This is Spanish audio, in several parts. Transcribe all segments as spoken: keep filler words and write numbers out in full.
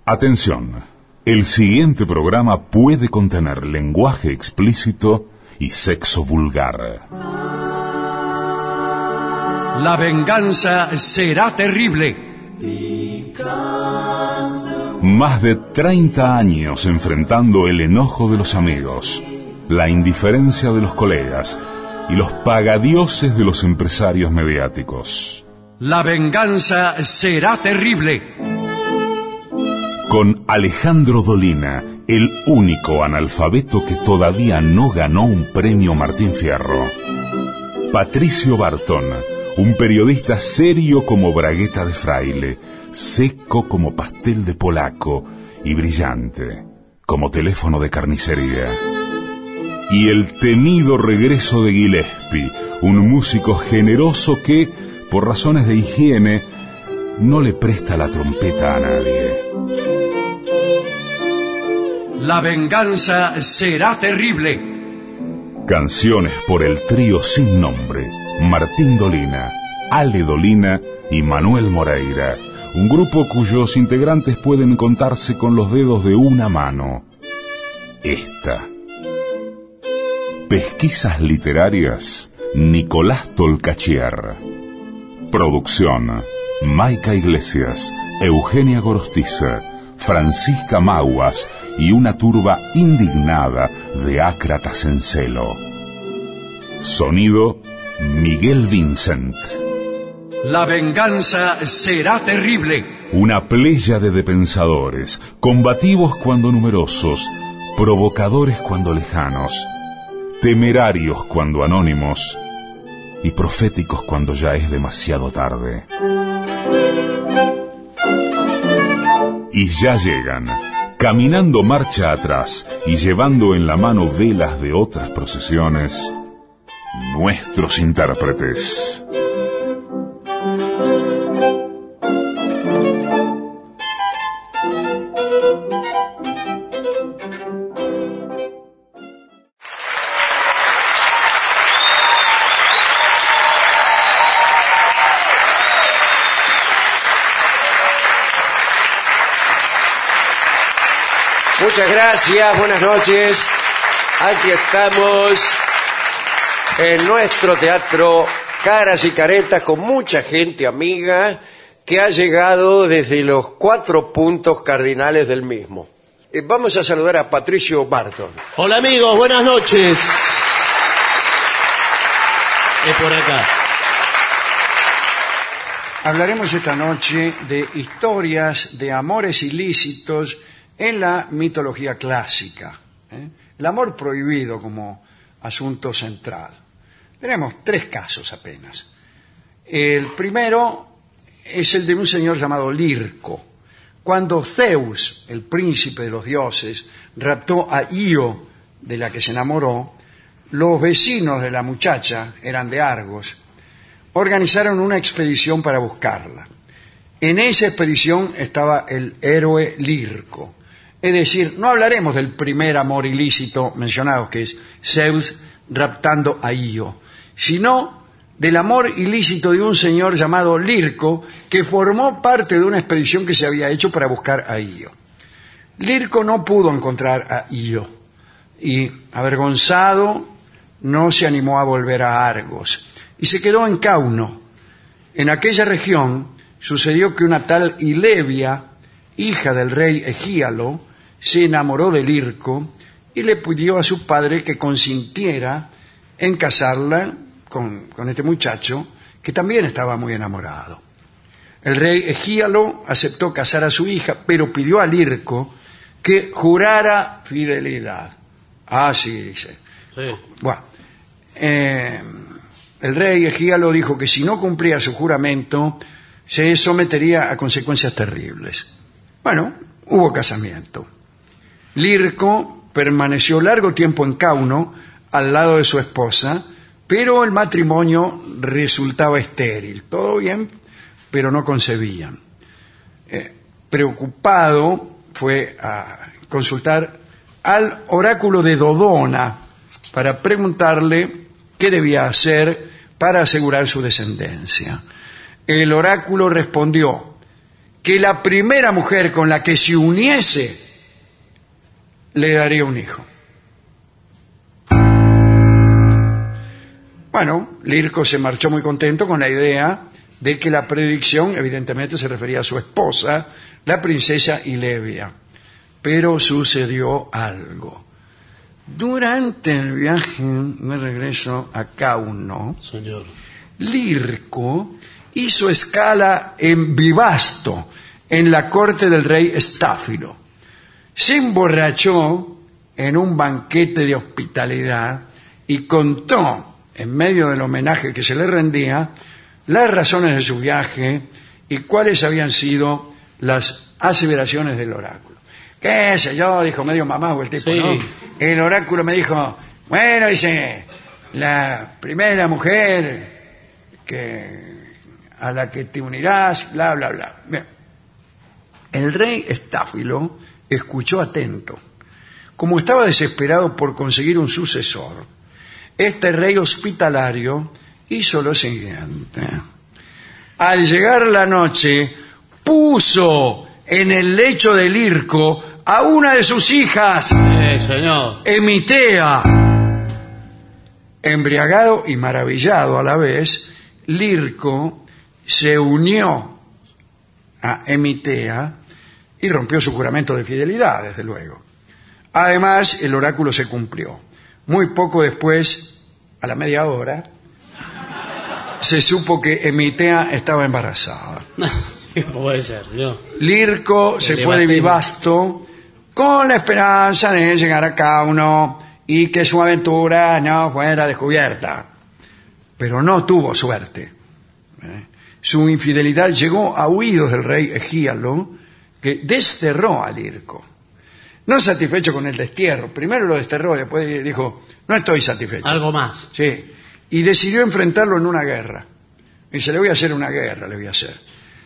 Atención, el siguiente programa puede contener lenguaje explícito y sexo vulgar. La venganza será terrible. Más de treinta años enfrentando el enojo de los amigos, la indiferencia de los colegas y los pagadioses de los empresarios mediáticos. La venganza será terrible. Con Alejandro Dolina, el único analfabeto que todavía no ganó un premio Martín Fierro. Patricio Barton, un periodista serio como bragueta de fraile, seco como pastel de polaco y brillante como teléfono de carnicería. Y el temido regreso de Gillespie, un músico generoso que, por razones de higiene, no le presta la trompeta a nadie. La venganza será terrible. Canciones por el trío sin nombre, Martín Dolina, Ale Dolina y Manuel Moreira, un grupo cuyos integrantes pueden contarse con los dedos de una mano. Esta. Pesquisas literarias, Nicolás Tolcachier. Producción, Maica Iglesias, Eugenia Gorostiza, Francisca Maguas y una turba indignada de ácratas en celo. Sonido, Miguel Vincent. La venganza será terrible. Una pléyade de pensadores, combativos cuando numerosos, provocadores cuando lejanos, temerarios cuando anónimos y proféticos cuando ya es demasiado tarde. Y ya llegan, caminando marcha atrás y llevando en la mano velas de otras procesiones, nuestros intérpretes. Muchas gracias, buenas noches. Aquí estamos en nuestro teatro Caras y Caretas con mucha gente amiga que ha llegado desde los cuatro puntos cardinales del mismo. Eh, Vamos a saludar a Patricio Barton. Hola amigos, buenas noches. Es por acá. Hablaremos esta noche de historias de amores ilícitos en la mitología clásica, ¿eh? El amor prohibido como asunto central. Tenemos tres casos apenas. El primero es el de un señor llamado Lirco. Cuando Zeus, el príncipe de los dioses, raptó a Io, de la que se enamoró, los vecinos de la muchacha, eran de Argos, organizaron una expedición para buscarla. En esa expedición estaba el héroe Lirco. Es decir, no hablaremos del primer amor ilícito mencionado, que es Zeus raptando a Io, sino del amor ilícito de un señor llamado Lirco, que formó parte de una expedición que se había hecho para buscar a Io. Lirco no pudo encontrar a Io y, avergonzado, no se animó a volver a Argos y se quedó en Cauno. En aquella región sucedió que una tal Ilevia, hija del rey Egíalo, se enamoró de Lirco y le pidió a su padre que consintiera en casarla con, con este muchacho, que también estaba muy enamorado. El rey Egíalo aceptó casar a su hija, pero pidió a Lirco que jurara fidelidad. Ah, sí, dice. Sí. Bueno, eh, el rey Egíalo dijo que si no cumplía su juramento, se sometería a consecuencias terribles. Bueno, hubo casamiento. Lirco permaneció largo tiempo en Cauno, al lado de su esposa, pero el matrimonio resultaba estéril. Todo bien, pero no concebían. Eh, preocupado, fue a consultar al oráculo de Dodona para preguntarle qué debía hacer para asegurar su descendencia. El oráculo respondió que la primera mujer con la que se uniese le daría un hijo. Bueno, Lirco se marchó muy contento con la idea de que la predicción evidentemente se refería a su esposa, la princesa Ilevia. Pero sucedió algo. Durante el viaje de regreso a Cauno, Señor. Lirco hizo escala en Bibasto, en la corte del rey Estáfilo. Se emborrachó en un banquete de hospitalidad y contó, en medio del homenaje que se le rendía, las razones de su viaje y cuáles habían sido las aseveraciones del oráculo. ¿Qué sé yo? Dijo medio mamado el tipo, Sí. ¿no? El oráculo me dijo, bueno, dice, la primera mujer que a la que te unirás, bla, bla, bla. Bien. El rey Estáfilo escuchó atento. Como estaba desesperado por conseguir un sucesor, este rey hospitalario hizo lo siguiente. Al llegar la noche, puso en el lecho de Lirco a una de sus hijas, Eh, señor. Emitea. Embriagado y maravillado a la vez, Lirco se unió a Emitea y rompió su juramento de fidelidad, desde luego. Además, el oráculo se cumplió. Muy poco después, a la media hora, se supo que Emitea estaba embarazada. ¿Cómo puede ser, señor? Lirco se fue de debatemos. Bibasto con la esperanza de llegar a Cauno y que su aventura no fuera descubierta. Pero no tuvo suerte. ¿Eh? Su infidelidad llegó a oídos del rey Egíalo, que desterró a Lirco. No satisfecho con el destierro, primero lo desterró, después dijo, no estoy satisfecho. Algo más. Sí, y decidió enfrentarlo en una guerra. Dice, le voy a hacer una guerra, le voy a hacer.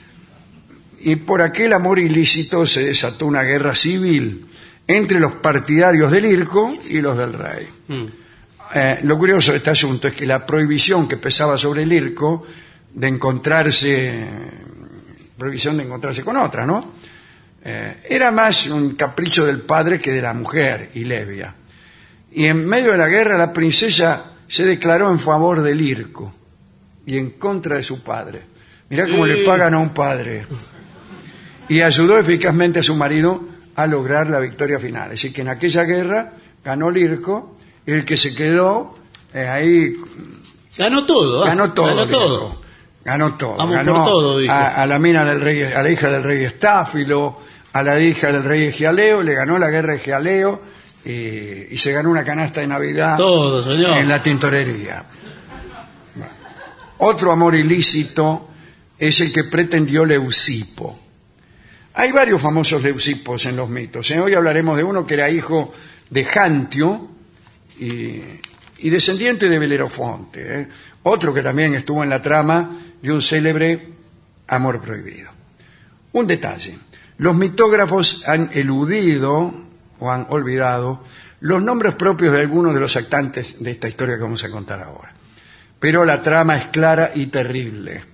Y por aquel amor ilícito se desató una guerra civil entre los partidarios de Lirco y los del rey. Mm. Eh, lo curioso de este asunto es que la prohibición que pesaba sobre Lirco de encontrarse, prohibición de encontrarse con otra, ¿no? Eh, era más un capricho del padre que de la mujer, Ilevia. Y en medio de la guerra la princesa se declaró en favor de Lirco y en contra de su padre. Mirá cómo Sí. le pagan a un padre. Y ayudó eficazmente a su marido a lograr la victoria final. Así que en aquella guerra ganó Lirco, el que se quedó eh, ahí Ganó todo. ¿eh? ganó todo. Ganó Lirco. todo. Ganó todo. Vamos ganó por todo, dijo. a, a la mina del rey, a la hija del rey Estáfilo, a la hija del rey Egialeo, le ganó la guerra de Egialeo y, y se ganó una canasta de Navidad Todo, señor. en la tintorería. Bueno. Otro amor ilícito es el que pretendió Leucipo. Hay varios famosos Leucipos en los mitos. ¿eh? Hoy hablaremos de uno que era hijo de Jantio y, y descendiente de Belerofonte. ¿eh? Otro que también estuvo en la trama de un célebre amor prohibido. Un detalle. Los mitógrafos han eludido o han olvidado los nombres propios de algunos de los actantes de esta historia que vamos a contar ahora. Pero la trama es clara y terrible.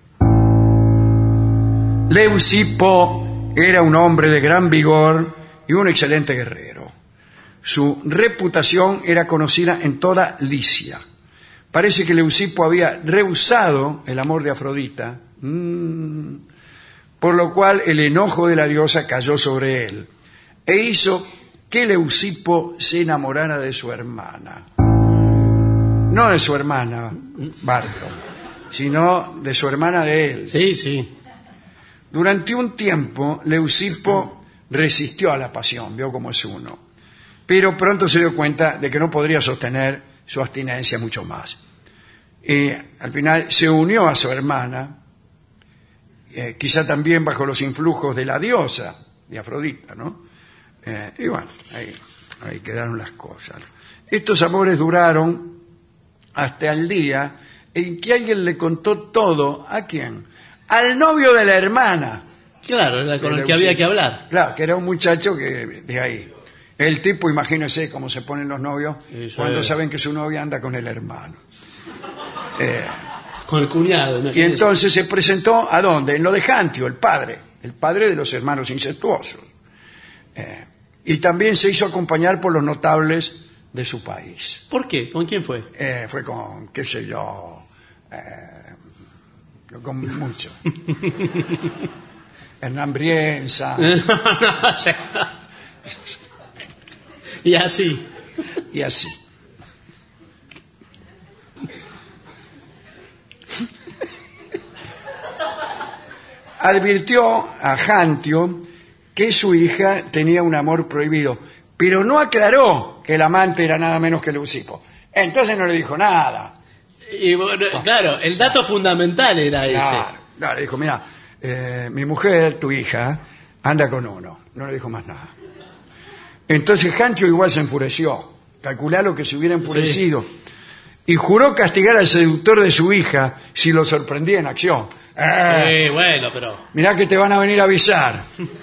Leucipo era un hombre de gran vigor y un excelente guerrero. Su reputación era conocida en toda Licia. Parece que Leucipo había rehusado el amor de Afrodita, mmm, por lo cual el enojo de la diosa cayó sobre él e hizo que Leucipo se enamorara de su hermana. No de su hermana, Barto, sino de su hermana de él. Sí, sí. Durante un tiempo, Leucipo resistió a la pasión, vio cómo es uno, pero pronto se dio cuenta de que no podría sostener su abstinencia mucho más. Y al final se unió a su hermana, eh, quizá también bajo los influjos de la diosa, de Afrodita, ¿no? Eh, y bueno, ahí, ahí quedaron las cosas. Estos amores duraron hasta el día en que alguien le contó todo, ¿a quién? Al novio de la hermana. Claro, era con de el que Leucipo. había que hablar. Claro, que era un muchacho que de ahí. El tipo, imagínese cómo se ponen los novios Eso cuando es. saben que su novia anda con el hermano. Eh, Con el cuñado. ¿no? y entonces se presentó, ¿a dónde? En lo de Jantio, el padre. el padre de los hermanos incestuosos. Eh, y también se hizo acompañar por los notables de su país. ¿Por qué? ¿Con quién fue? Eh, fue con, qué sé yo, eh, con mucho. Hernán Brienza. Y así. Y así. Advirtió a Jantio que su hija tenía un amor prohibido, pero no aclaró que el amante era nada menos que Leucipo. Entonces no le dijo nada. Y bueno, claro, el dato fundamental era ese. Claro, no, le dijo, mira, eh, mi mujer, tu hija, anda con uno. No le dijo más nada. Entonces Jantio igual se enfureció. Calculá lo que se hubiera enfurecido. Sí. Y juró castigar al seductor de su hija si lo sorprendía en acción. Eh, sí, bueno, pero... Mirá que te van a venir a avisar.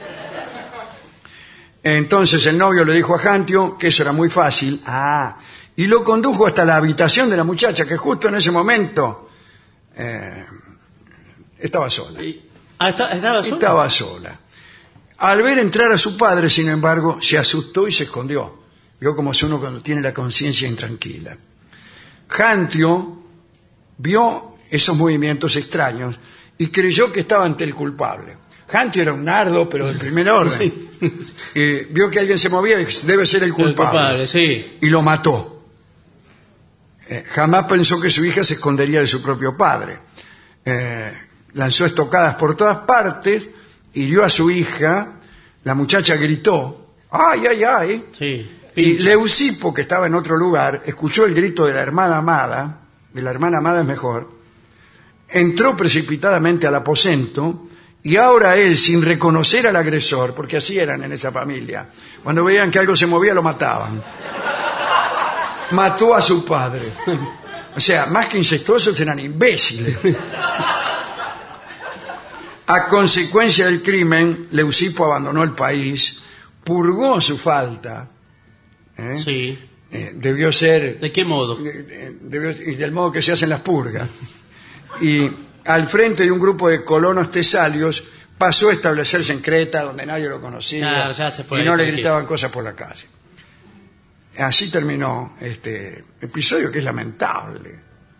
Entonces el novio le dijo a Jantio que eso era muy fácil. Ah, y lo condujo hasta la habitación de la muchacha, que justo en ese momento eh, estaba sola. Ah, ¿estaba sola? Estaba sola. Al ver entrar a su padre, sin embargo, se asustó y se escondió. Vio como si uno cuando tiene la conciencia intranquila. Jantio vio esos movimientos extraños y creyó que estaba ante el culpable. Jantio era un nardo, pero del primer orden. Sí. Eh, vio que alguien se movía y dijo, debe ser el culpable. El culpable, sí. Y lo mató. Eh, jamás pensó que su hija se escondería de su propio padre. Eh, lanzó estocadas por todas partes, hirió a su hija, la muchacha gritó, ¡ay, ay, ay! Sí. Y Leucipo, que estaba en otro lugar, escuchó el grito de la hermana amada, de la hermana amada es mejor, entró precipitadamente al aposento y ahora él, sin reconocer al agresor, porque así eran en esa familia, cuando veían que algo se movía lo mataban, mató a su padre. O sea, más que incestuosos eran imbéciles. A consecuencia del crimen, Leucipo abandonó el país, purgó su falta. ¿Eh? Sí. Eh, debió ser... ¿De qué modo? Eh, debió, y del modo que se hacen las purgas. Y al frente de un grupo de colonos tesalios pasó a establecerse en Creta, donde nadie lo conocía, claro, ya se fue y no ahí, le tranquilo. gritaban cosas por la calle. Así terminó este episodio que es lamentable.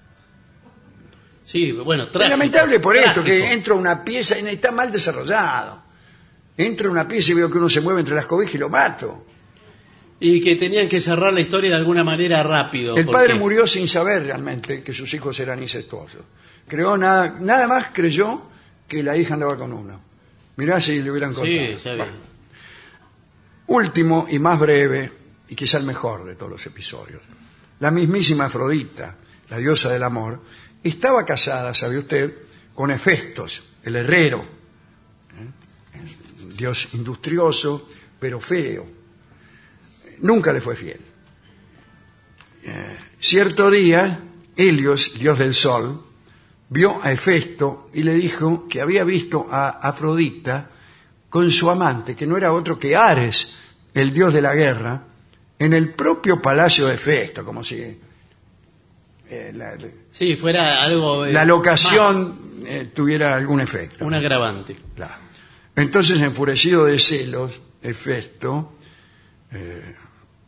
Sí, bueno, trágico. Es lamentable por trágico. esto, que entra una pieza y está mal desarrollado. Entra una pieza y veo que uno se mueve entre las cobijas y lo mato. Y que tenían que cerrar la historia de alguna manera rápido. El porque... padre murió sin saber realmente que sus hijos eran incestuosos. Creó nada, nada más creyó que la hija andaba con uno. Mirá si le hubieran contado. Sí, ya bueno. Último y más breve, y quizá el mejor de todos los episodios. La mismísima Afrodita, la diosa del amor, estaba casada, ¿sabe usted?, con Hefestos, el herrero. ¿Eh? Un dios industrioso, pero feo. Nunca le fue fiel. Eh, cierto día, Helios, dios del sol, vio a Hefesto y le dijo que había visto a Afrodita con su amante, que no era otro que Ares, el dios de la guerra, en el propio palacio de Hefesto, como si eh, la, sí, fuera algo... Eh, la locación eh, tuviera algún efecto. Un agravante. Claro. Entonces, enfurecido de celos, Hefesto... Eh,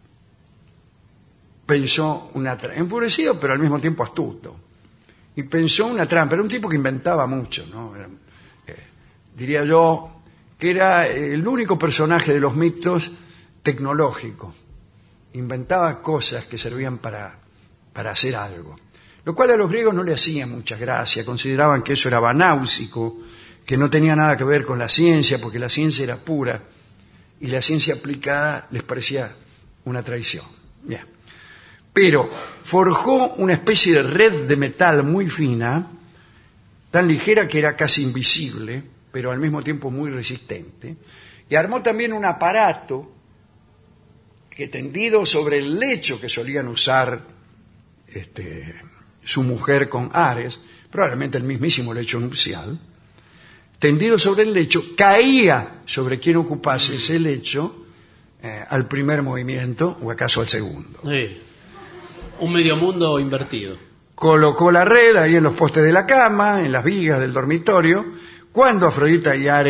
pensó una trampa, enfurecido pero al mismo tiempo astuto, y pensó una trampa. Era un tipo que inventaba mucho, ¿no? Era, eh, diría yo que era el único personaje de los mitos tecnológico. Inventaba cosas que servían para, para hacer algo, lo cual a los griegos no le hacía mucha gracia. Consideraban que eso era banáusico, que no tenía nada que ver con la ciencia, porque la ciencia era pura y la ciencia aplicada les parecía una traición. Bien. Pero forjó una especie de red de metal muy fina, tan ligera que era casi invisible, pero al mismo tiempo muy resistente, y armó también un aparato que, tendido sobre el lecho que solían usar este, su mujer con Ares, probablemente el mismísimo lecho nupcial, tendido sobre el lecho, caía sobre quien ocupase ese lecho eh, al primer movimiento o acaso al segundo. Sí. Un medio mundo invertido. Colocó la red ahí en los postes de la cama, en las vigas del dormitorio, cuando Afrodita y Ares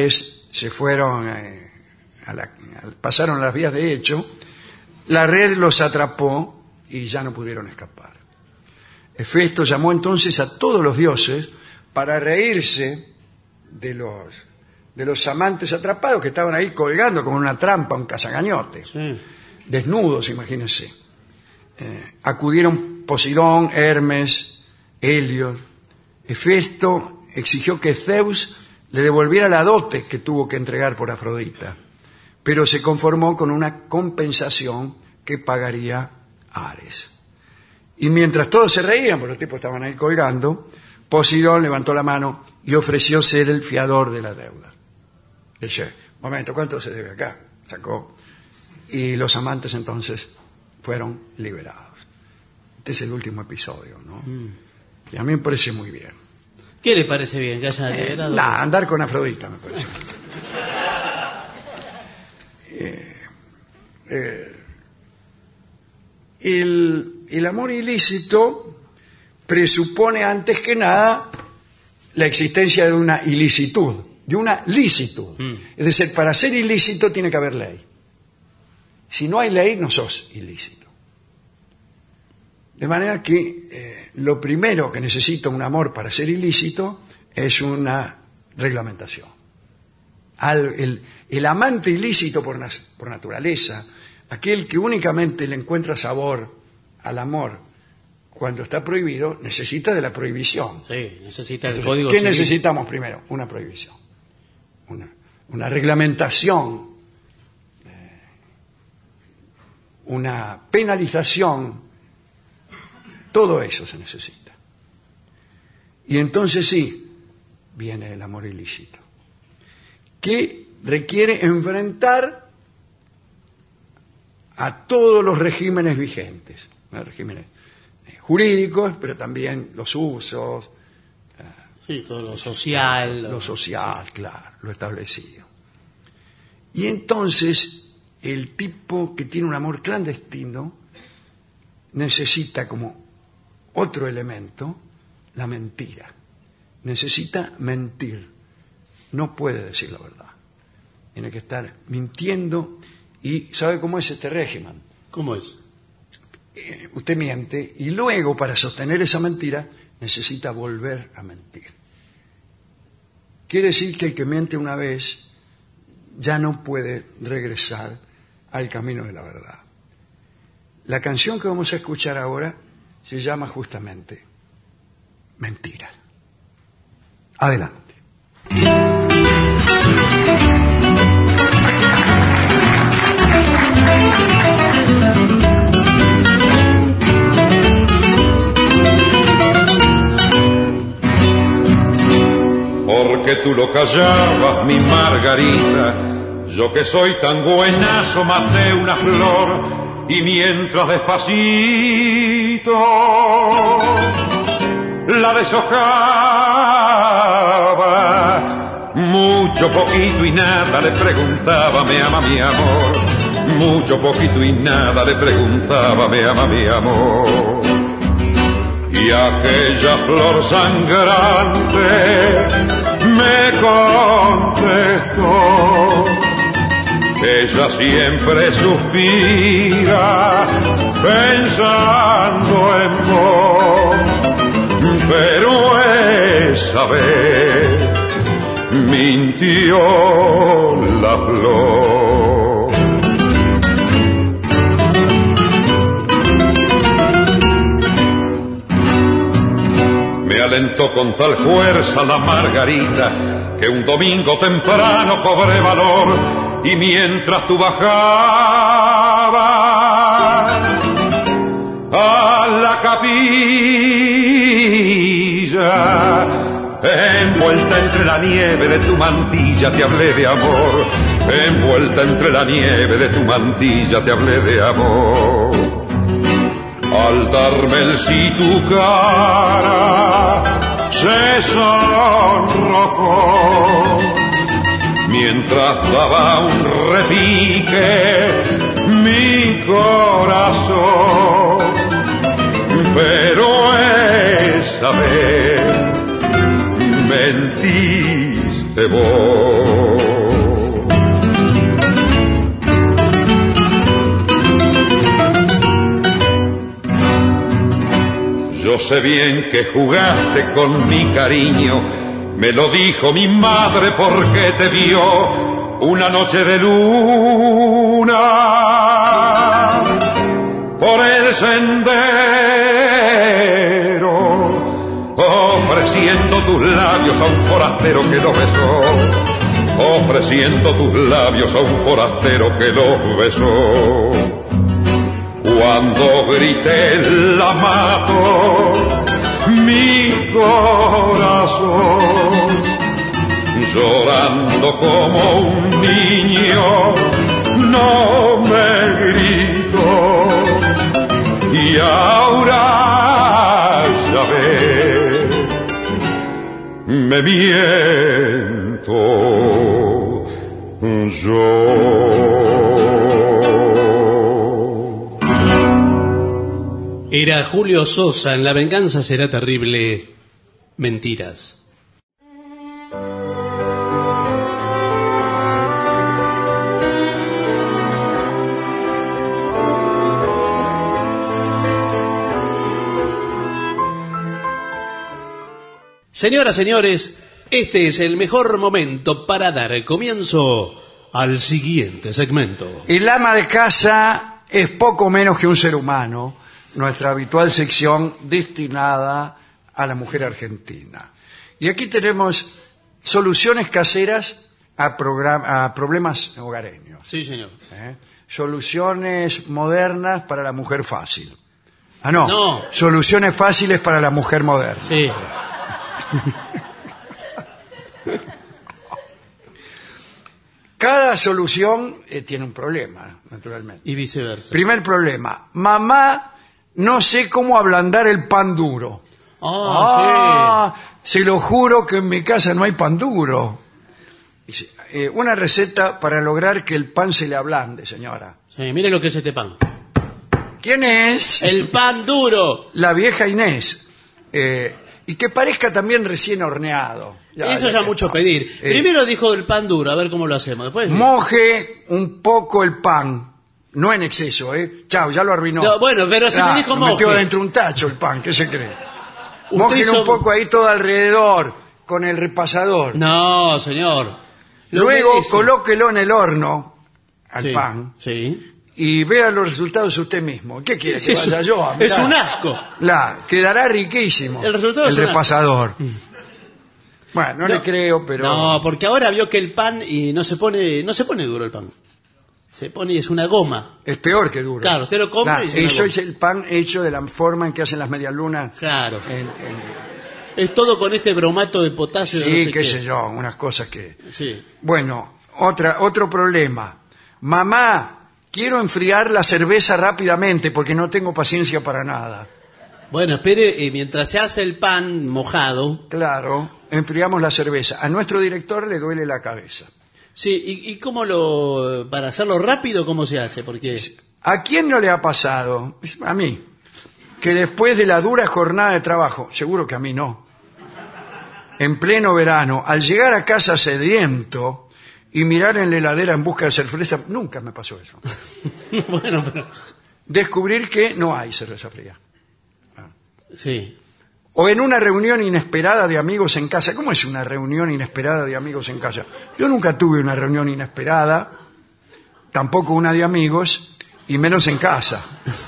se fueron, eh, a la, a, pasaron las vías de hecho, la red los atrapó y ya no pudieron escapar. Hefesto llamó entonces a todos los dioses para reírse de los, de los amantes atrapados que estaban ahí colgando como una trampa, un cazagañote, Sí. desnudos, imagínense. Eh, acudieron Poseidón, Hermes, Helios. Hefesto exigió que Zeus le devolviera la dote que tuvo que entregar por Afrodita, pero se conformó con una compensación que pagaría Ares. Y mientras todos se reían, porque los tipos estaban ahí colgando, Poseidón levantó la mano y ofreció ser el fiador de la deuda. Dice, momento, ¿cuánto se debe acá? Sacó. Y los amantes entonces fueron liberados. Este es el último episodio, ¿no? Mm. Y a mí me parece muy bien. ¿Qué le parece bien? ¿Que haya Eh, liberado? nah, andar con Afrodita me parece. eh, eh, el, el amor ilícito presupone antes que nada la existencia de una ilicitud, de una licitud. Mm. Es decir, para ser ilícito tiene que haber ley. Si no hay ley, no sos ilícito. De manera que eh, lo primero que necesita un amor para ser ilícito es una reglamentación. Al, el, el amante ilícito por, nas, por naturaleza, aquel que únicamente le encuentra sabor al amor cuando está prohibido, necesita de la prohibición. Sí, necesita el Entonces, código ¿qué civil. necesitamos primero? Una prohibición. Una, una reglamentación, eh, una penalización. Todo eso se necesita. Y entonces sí, viene el amor ilícito, que requiere enfrentar a todos los regímenes vigentes, ¿no? Regímenes jurídicos, pero también los usos. Sí, todo lo social. Lo, lo social, sí. Claro, lo establecido. Y entonces, el tipo que tiene un amor clandestino necesita como otro elemento, la mentira. Necesita mentir. No puede decir la verdad. Tiene que estar mintiendo. ¿Y sabe cómo es este régimen? ¿Cómo es? Eh, usted miente y luego, para sostener esa mentira, necesita volver a mentir. Quiere decir que el que miente una vez ya no puede regresar al camino de la verdad. La canción que vamos a escuchar ahora se llama justamente Mentiras. Adelante. Porque tú lo callabas, mi Margarita, yo que soy tan buenazo maté una flor. Y mientras despacito la deshojaba, mucho poquito y nada le preguntaba, me ama mi amor. Mucho poquito y nada le preguntaba, me ama mi amor. Y aquella flor sangrante me contestó. Ella siempre suspira pensando en vos, pero esa vez mintió la flor. Me alentó con tal fuerza la Margarita que un domingo temprano cobré valor. Y mientras tú bajabas a la capilla, envuelta entre la nieve de tu mantilla te hablé de amor. Envuelta entre la nieve de tu mantilla te hablé de amor. Al darme el sí tu cara se sonrojó. Mientras daba un repique mi corazón, pero esa vez mentiste vos. Yo sé bien que jugaste con mi cariño, me lo dijo mi madre porque te vio una noche de luna por el sendero, ofreciendo tus labios a un forastero que lo besó, ofreciendo tus labios a un forastero que lo besó. Cuando grité la mato, mi corazón, llorando como un niño, no me gritó. Y ahora ya ves, me miento yo. Era Julio Sosa en La venganza será terrible. Mentiras. Señoras, señores, este es el mejor momento para dar comienzo al siguiente segmento. El ama de casa es poco menos que un ser humano, nuestra habitual sección destinada a la mujer argentina. Y aquí tenemos soluciones caseras a, a problemas hogareños. Sí, señor. ¿Eh? Soluciones modernas para la mujer fácil. Ah, no. No. Soluciones fáciles para la mujer moderna. Sí. Cada solución eh, tiene un problema, naturalmente. Y viceversa. Primer problema. Mamá, no sé cómo ablandar el pan duro. Oh, Ah, se lo juro que en mi casa no hay pan duro. Dice, eh, una receta para lograr que el pan se le ablande, señora. sí. Sí, mire lo que es este pan. ¿Quién es? El pan duro. La vieja Inés. Eh, y que parezca también recién horneado. Eso ya que- mucho pedir. Eh, Primero dijo el pan duro, a ver cómo lo hacemos. Después. Moje un poco el pan. No en exceso, ¿eh? Chao, ya lo arruinó. No, bueno, pero si me dijo lo metió moje. dentro un tacho el pan, ¿qué se cree? Usted Mojen hizo- un poco ahí todo alrededor, con el repasador. No, señor. Lo Luego humedece. colóquelo en el horno, al Sí, pan, Sí. y vea los resultados usted mismo. ¿Qué quiere que Es vaya un- yo a es mirar? un asco. La, quedará riquísimo. El resultado el es un repasador. Bueno, no, le No. creo, pero... No, porque ahora vio que el pan y no se pone, no se pone duro el pan. Se pone, es una goma. Es peor que duro. Claro, usted lo compra y es una Eso goma. es el pan hecho de la forma en que hacen las medialunas. Claro. En- en- Es todo con este bromato de potasio. de sí, no sé qué sé yo, unas cosas que... Sí. Bueno, otra, otro problema. Mamá, quiero enfriar la cerveza rápidamente porque no tengo paciencia para nada. Bueno, espere, eh, mientras se hace el pan mojado. Claro, enfriamos la cerveza. A nuestro director le duele la cabeza. Sí, ¿y, y cómo lo, para hacerlo rápido, cómo se hace? Porque... ¿A quién no le ha pasado? A mí. Que después de la dura jornada de trabajo, seguro que a mí no, en pleno verano, al llegar a casa sediento y mirar en la heladera en busca de cerveza, nunca me pasó eso. bueno, pero... Descubrir que no hay cerveza fría. Sí. O en una reunión inesperada de amigos en casa. ¿Cómo es una reunión inesperada de amigos en casa? Yo nunca tuve una reunión inesperada, tampoco una de amigos, y menos en casa.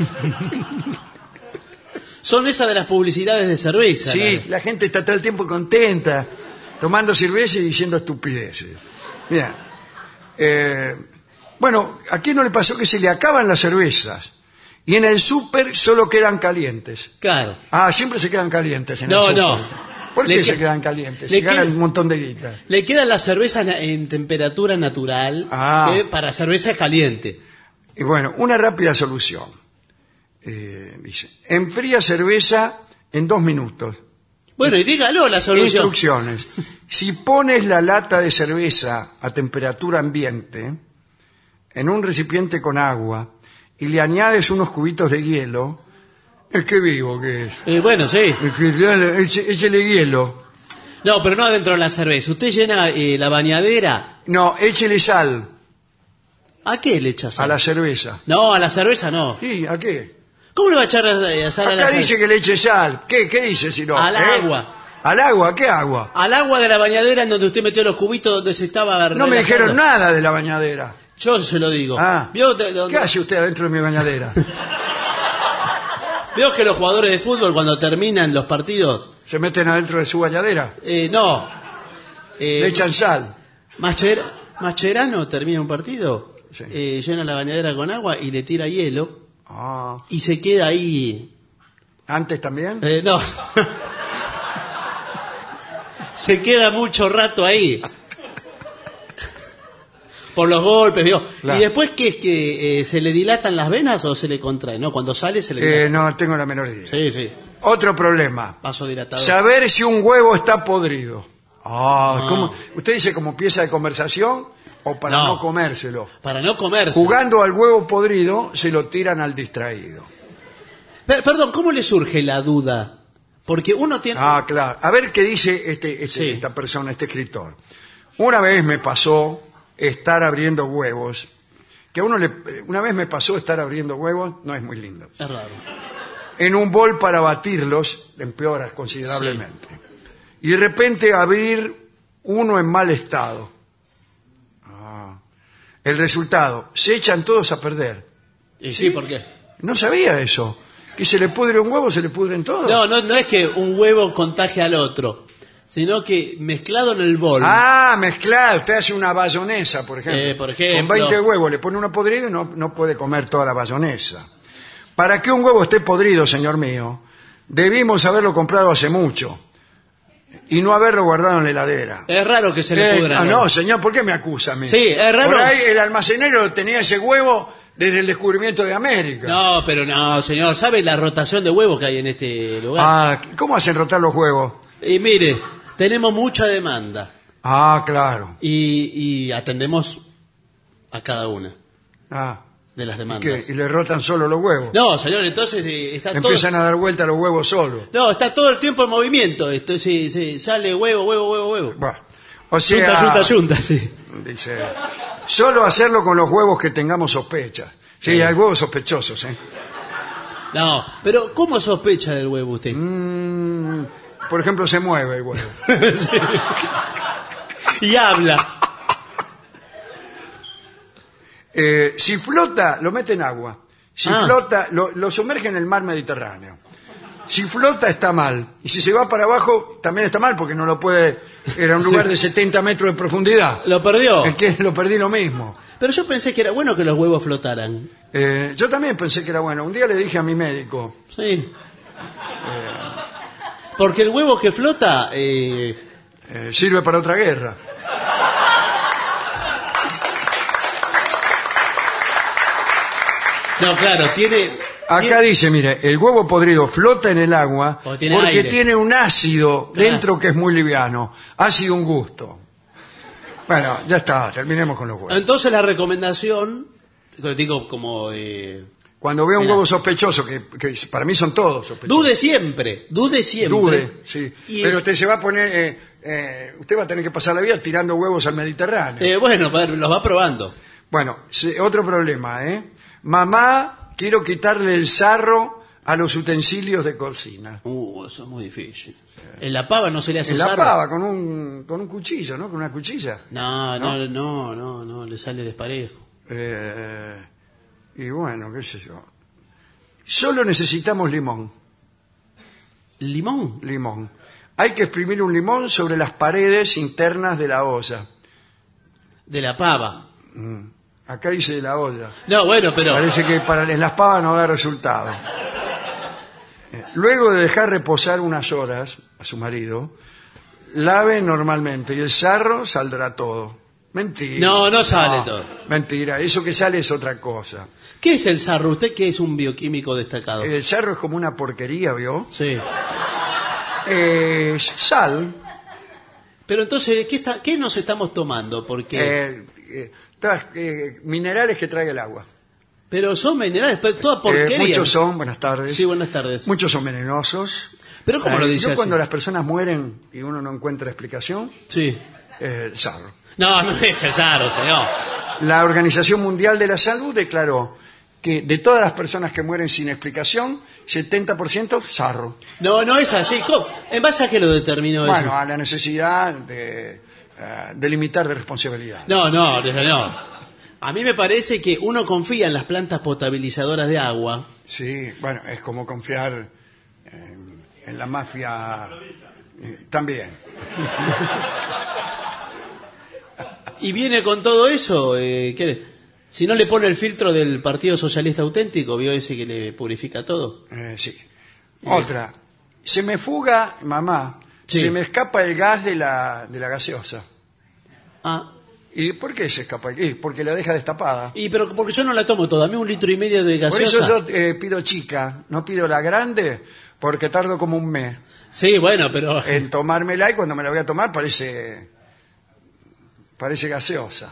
Son esas de las publicidades de cerveza. Sí, la- la gente está todo el tiempo contenta, tomando cerveza y diciendo estupideces. Bien. Eh, bueno, ¿a quién no le pasó que se le acaban las cervezas? Y en el súper solo quedan calientes. Claro. Ah, siempre se quedan calientes en No, el súper. no. ¿Por Le qué se que- quedan calientes? le Se ganan queda- un montón de guita. Le quedan las cervezas na- en temperatura natural, Ah. que para cerveza caliente. Y bueno, una rápida solución. Eh, dice, enfría cerveza en dos minutos. Bueno, y dígalo la solución. Instrucciones. Si pones la lata de cerveza a temperatura ambiente en un recipiente con agua y le añades unos cubitos de hielo, es que vivo que es. Eh, bueno, sí. Es que dale, eche- échele hielo. No, pero no adentro de la cerveza. Usted llena eh, la bañadera. No, échele sal ¿A qué le echa sal? a la cerveza. No, a la cerveza no. Sí, ¿a qué? ¿Cómo le va a echar a, a sal a la Acá sal? dice que le eche sal. ¿Qué, qué dice si no? Al ¿Eh? agua. ¿Al agua? ¿Qué agua? Al agua de la bañadera en donde usted metió los cubitos donde se estaba No me relajando. dijeron nada de la bañadera. Yo se lo digo. Ah. ¿Vio, de- de- ¿Qué hace usted adentro de mi bañadera? vio que los jugadores de fútbol cuando terminan los partidos... ¿Se meten adentro de su bañadera? Eh, no. Eh, Le echan sal. Mascher- Mascherano termina un partido, Sí. eh, llena la bañadera con agua y le tira hielo Ah. y se queda ahí. ¿Antes también? Eh, no. se queda mucho rato ahí. Por los golpes, ¿vio? Claro. ¿Y después qué es que eh, se le dilatan las venas o se le contraen? No, cuando sale se le Eh, dilatan. no tengo la menor idea. Sí, sí. Otro problema. Vaso dilatador. Saber si un huevo está podrido. Ah, No. ¿cómo? ¿Usted dice como pieza de conversación o para no, No. comérselo? Para no comerse. Jugando al huevo podrido, se lo tiran al distraído. Per- perdón, ¿cómo le surge la duda? Porque uno tiene... Ah, claro. A ver qué dice este, este- Sí. esta persona, este escritor. Una vez me pasó estar abriendo huevos. Que a uno le, una vez me pasó estar abriendo huevos, no es muy lindo. Es raro. En un bol para batirlos, empeora considerablemente. Y de repente abrir uno en mal estado. Ah. El resultado, se echan todos a perder. Y sí, ¿por qué? No sabía eso. Que se le pudre un huevo, se le pudren todos. No, no, no es que un huevo contagie al otro, sino que mezclado en el bol. Ah, mezclado. Usted hace una bayonesa, por ejemplo. Eh, por ejemplo. Con veinte huevos le pone uno podrido y no, no puede comer toda la bayonesa. Para que un huevo esté podrido, señor mío, debimos haberlo comprado hace mucho y no haberlo guardado en la heladera. Es raro que se le Eh, pudra. ah, no, señor, ¿por qué me acusa a mí? Sí, es raro. Por ahí el almacenero tenía ese huevo desde el descubrimiento de América. No, pero no, señor. ¿Sabe la rotación de huevos que hay en este lugar? Ah, ¿cómo hacen rotar los huevos? Y mire, tenemos mucha demanda Ah, claro. y, y atendemos a cada una Ah, de las ¿y demandas. qué? ¿Y le rotan solo los huevos? No, señor, entonces eh, está todo... Empiezan a dar vuelta los huevos solos. No, está todo el tiempo en movimiento. Esto, sí, sí, sale huevo, huevo, huevo, huevo. Bueno, o sea, Yunta, yunta, yunta, sí. dice, solo hacerlo con los huevos que tengamos sospechas. Sí, Sí. hay huevos sospechosos, ¿eh? No, pero ¿cómo sospecha del huevo usted? Mm, por ejemplo, se mueve el huevo. Sí. Y habla. Eh, si flota, lo mete en agua. Si Ah. flota, lo, lo sumerge en el mar Mediterráneo. Si flota, está mal. Y si se va para abajo, también está mal, porque no lo puede... Era un lugar Sí. de setenta metros de profundidad. Lo perdió. Es que lo perdí lo mismo. Pero yo pensé que era bueno que los huevos flotaran. Eh, yo también pensé que era bueno. Un día le dije a mi médico, Sí. Porque el huevo que flota... eh, eh, sirve para otra guerra. No, claro, tiene... Acá tiene- dice, mire, el huevo podrido flota en el agua Porque tiene porque aire. tiene un ácido Claro. dentro que es muy liviano. Ácido un gusto. Bueno, ya está, terminemos con los huevos. Entonces la recomendación, digo como... eh, Cuando vea un Mira. huevo sospechoso, que, que para mí son todos sospechosos. dude siempre, dude siempre. Dude, sí. Y, Pero usted se va a poner, eh, eh, usted va a tener que pasar la vida tirando huevos al Mediterráneo. eh, bueno, va- los va probando. Bueno, sí, otro problema, ¿eh? Mamá, quiero quitarle el sarro a los utensilios de cocina. Uh, eso es muy difícil. En la pava no se le hace En la sarro. pava, con un, con un cuchillo, ¿no? Con una cuchilla. No, no, no, no, no, le sale desparejo. Eh, y bueno, qué sé yo. Solo necesitamos limón. ¿Limón? Limón. Hay que exprimir un limón sobre las paredes internas de la olla. De la pava. Acá dice de la olla. No, bueno, pero... Parece que para en las pavas no da resultado. Eh, Luego de dejar reposar unas horas a su marido, lave normalmente y el sarro saldrá todo. Mentira. No, no sale todo. Mentira, eso que sale es otra cosa. ¿Qué es el sarro? ¿Usted que es un bioquímico destacado? El sarro es como una porquería, ¿vio? Sí. Es sal. Pero entonces, ¿qué, está, qué nos estamos tomando? Porque... eh, eh, todas, eh, minerales que trae el agua. Pero son minerales, pero toda Eh, porquería. muchos son, buenas tardes. Sí, buenas tardes. Muchos son venenosos. Pero ¿cómo Eh, lo dice yo así? cuando las personas mueren y uno no encuentra explicación, Sí. eh, sarro. No, no es el sarro, señor. La Organización Mundial de la Salud declaró que de todas las personas que mueren sin explicación, setenta por ciento sarro. No, no es así. ¿Cómo? ¿En base a qué lo determinó Bueno, eso? a la necesidad de, uh, de limitar de responsabilidad. No, no, desde no. A mí me parece que uno confía en las plantas potabilizadoras de agua. Sí, bueno, es como confiar en, en la mafia eh, también. Y viene con todo eso. Eh, ¿qué le- si no le pone el filtro del Partido Socialista Auténtico, ¿vio ese que le purifica todo? Eh, sí. Otra. Se me fuga, mamá, Sí. se me escapa el gas de la, de la gaseosa. Ah, ¿Y por qué se escapa? Eh, porque la deja destapada. y pero porque yo no la tomo toda. A mí un litro y medio de Por gaseosa. eso yo eh, pido chica, no pido la grande, porque tardo como un mes Sí, bueno, pero... en tomármela y cuando me la voy a tomar parece parece gaseosa.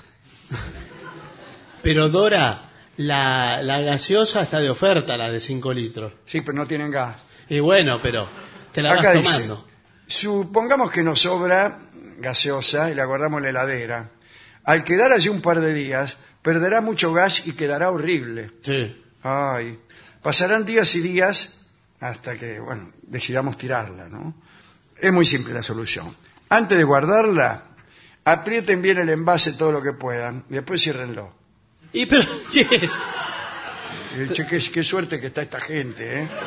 Pero Dora, la, la gaseosa está de oferta, la de cinco litros. Sí, pero no tienen gas. Y bueno, pero te la Acá vas dice, tomando. supongamos que nos sobra gaseosa y la guardamos en la heladera. Al quedar allí un par de días, perderá mucho gas y quedará horrible. Sí. Ay, pasarán días y días hasta que, bueno, decidamos tirarla, ¿no? Es muy simple la solución. Antes de guardarla, aprieten bien el envase todo lo que puedan y después ciérrenlo. ¿Y pero qué es? Eh, che, qué, qué suerte que está esta gente, ¿eh?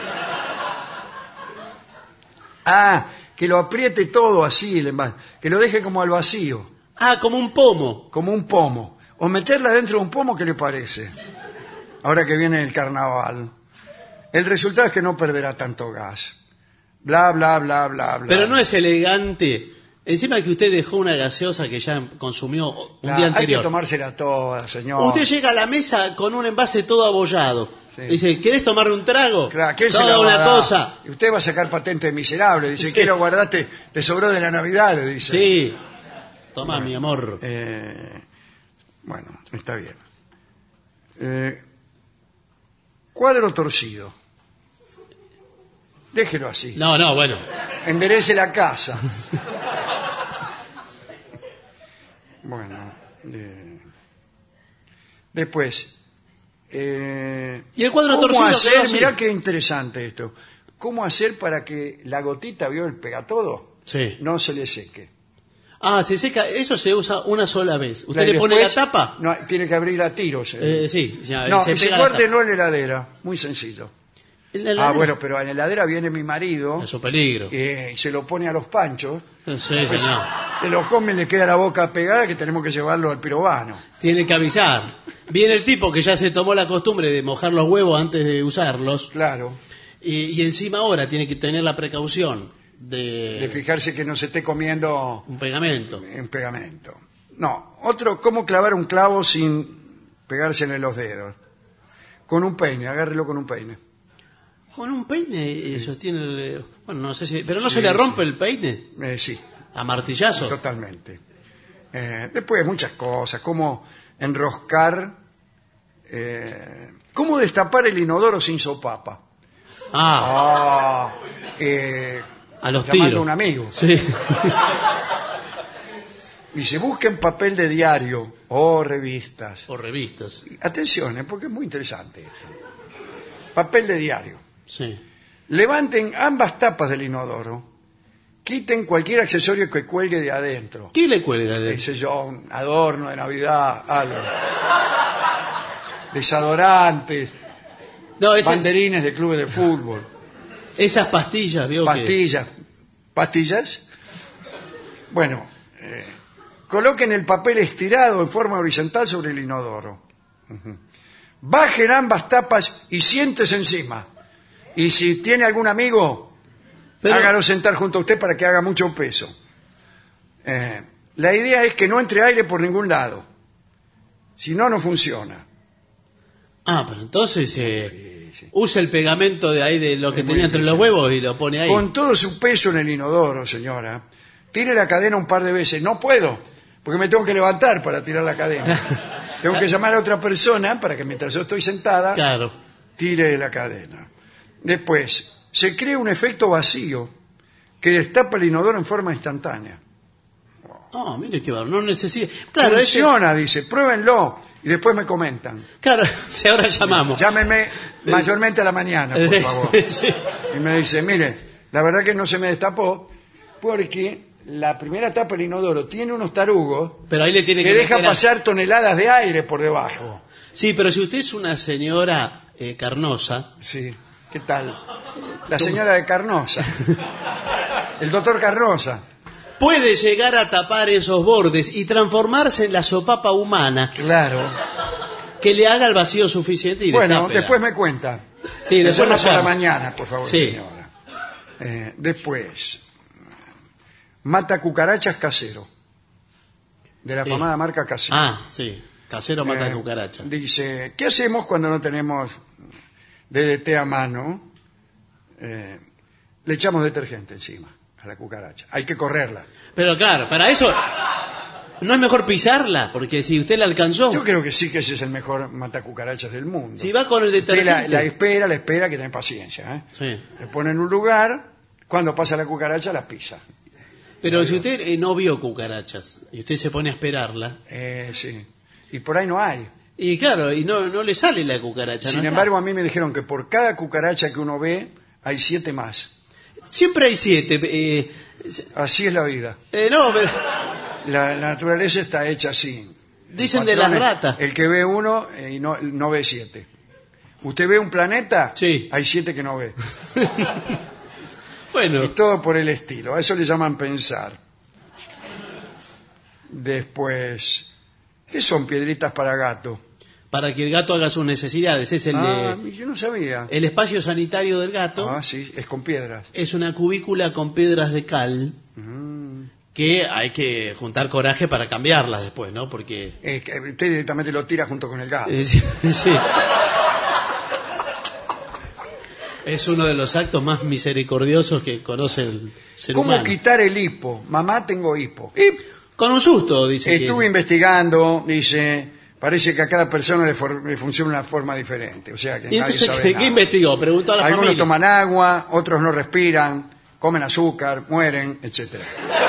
Ah, que lo apriete todo así el envase, que lo deje como al vacío, Ah, como un pomo. como un pomo. O meterla dentro de un pomo, ¿qué le parece? Ahora que viene el carnaval. El resultado es que no perderá tanto gas. Bla, bla, bla, bla, bla. Pero no es elegante. Encima que usted dejó una gaseosa que ya consumió un Ah, día hay que anterior. tomársela toda, señor. Usted llega a la mesa con un envase todo abollado. Sí. Dice, ¿querés tomar un trago? Claro, ¿quién se Toda la va a una dar? cosa. Y usted va a sacar patente de miserable. Dice, Sí. ¿qué lo guardaste? Te sobró de la Navidad, le dice. Sí. Toma, mi amor. Eh, bueno, está bien. Eh, cuadro torcido. Déjelo así. No, no, bueno. Enderece la casa. Bueno. eh, después. eh, ¿Y el cuadro ¿cómo torcido quedó hacer? así? Mirá qué interesante esto. ¿Cómo hacer para que la gotita, vio el pegatodo, Sí. no se le seque? Ah, se seca. Eso se usa una sola vez. ¿Usted Y le pone la después, tapa? No, tiene que abrir a tiros. eh. Eh, sí. Ya, no, se y se pega la guarde tapa. no en la heladera. Muy sencillo. En la Ah, heladera. bueno, pero en la heladera viene mi marido Es un peligro. eh, y se lo pone a los panchos. Sí, señor. Se lo come y le queda la boca pegada que tenemos que llevarlo al pirobano. Tiene que avisar. Viene el tipo que ya se tomó la costumbre de mojar los huevos antes de usarlos. Claro. Y, y encima ahora tiene que tener la precaución de, De fijarse que no se esté comiendo un pegamento. un pegamento. No, otro, ¿cómo clavar un clavo sin pegársele en los dedos? Con un peine, agárrelo con un peine. Con un peine eh, sostiene el- bueno, no sé si, pero no Sí, se le rompe sí. el peine Eh, sí, a martillazo. totalmente. Eh, después muchas cosas, cómo enroscar, eh, cómo destapar el inodoro sin sopapa. Ah, Ah, eh, a los llamando tiros. a un amigo. Sí. Y se busquen papel de diario o revistas. O revistas. Atención, eh, porque es muy interesante esto. Papel de diario. Sí. Levanten ambas tapas del inodoro. Quiten cualquier accesorio que cuelgue de adentro. ¿Qué le cuelga Qué de sé yo, un adorno de Navidad, algo. Desadorantes, No, esas, banderines de clubes de fútbol, esas pastillas, vio que pastillas. ¿Pastillas? Bueno, eh, coloquen el papel estirado en forma horizontal sobre el inodoro. Ujú. Bajen ambas tapas y siéntese encima. Y si tiene algún amigo, Pero- hágalo sentar junto a usted para que haga mucho peso. Eh, la idea es que no entre aire por ningún lado. Si no, no funciona. Ah, pero entonces eh, Sí, sí. usa el pegamento de ahí de lo que Es muy tenía entre los difícil. huevos y lo pone ahí. Con todo su peso en el inodoro, señora, tire la cadena un par de veces. No puedo, porque me tengo que levantar para tirar la cadena. Tengo que llamar a otra persona para que mientras yo estoy sentada, Claro. tire la cadena. Después, se crea un efecto vacío que destapa el inodoro en forma instantánea. Ah, mire qué barro, no necesita. Claro, ese- Funciona, dice, pruébenlo. y después me comentan. Claro, si ahora llamamos. Llámeme mayormente a la mañana, por Sí, favor. sí. Y me dice, mire, la verdad que no se me destapó porque la primera tapa del inodoro tiene unos tarugos Pero ahí le tiene que que deja meter a- pasar toneladas de aire por debajo. Sí, pero si usted es una señora eh, carnosa, Sí, ¿qué tal? La señora de Carnosa. El doctor Carnosa. puede llegar a tapar esos bordes y transformarse en la sopapa humana Claro. que le haga el vacío suficiente y Bueno, destápela. después me cuenta. Sí, Me después llama nos por la llama. mañana, por favor, Sí. señora. Eh, después, mata cucarachas casero. De la Sí. famada marca Casero. Ah, sí. Casero mata Eh, cucaracha. Dice, ¿qué hacemos cuando no tenemos D D T a mano? Eh, le echamos detergente encima a la cucaracha. Hay que correrla. Pero claro, para eso no es mejor pisarla, porque si usted la alcanzó, Yo creo que sí que ese es el mejor matacucarachas del mundo. si va con el Usted detergente. la, la espera, la espera, que tenga paciencia. ¿eh? Sí. Le pone en un lugar, cuando pasa la cucaracha la pisa. Pero si usted eh, no vio cucarachas y usted se pone a esperarla, Eh, sí. Y por ahí no hay. y claro, y no, no le sale la cucaracha. no Sin está. embargo, a mí me dijeron que por cada cucaracha que uno ve, hay siete más. Siempre hay siete. Eh, Así es la vida. eh, no, pero La, la naturaleza está hecha así. dicen El de las patrón es ratas. El que ve uno eh, y no, no ve siete. ¿Usted ve un planeta? Sí. Hay siete que no ve. Bueno, Y todo por el estilo. A eso le llaman pensar. Después, ¿qué son piedritas para gato? para que el gato haga sus necesidades. Es el, Ah, de- yo no sabía. el espacio sanitario del gato. Ah, sí, es con piedras. Es una cubícula con piedras de cal Mm. que hay que juntar coraje para cambiarlas después, ¿no? Porque... Eh, que usted directamente lo tira junto con el gato. eh, sí, sí. Es uno de los actos más misericordiosos que conoce el ser ¿Cómo humano. quitar el hipo? Mamá, tengo hipo. Hip. Con un susto, dice. Estuve que... investigando, dice, parece que a cada persona le, for- le funciona de una forma diferente. O sea que ¿Y nadie entonces sabe qué, nada. qué investigó? Preguntó a la Algunos familia. toman agua, otros no respiran, comen azúcar, mueren, etcétera.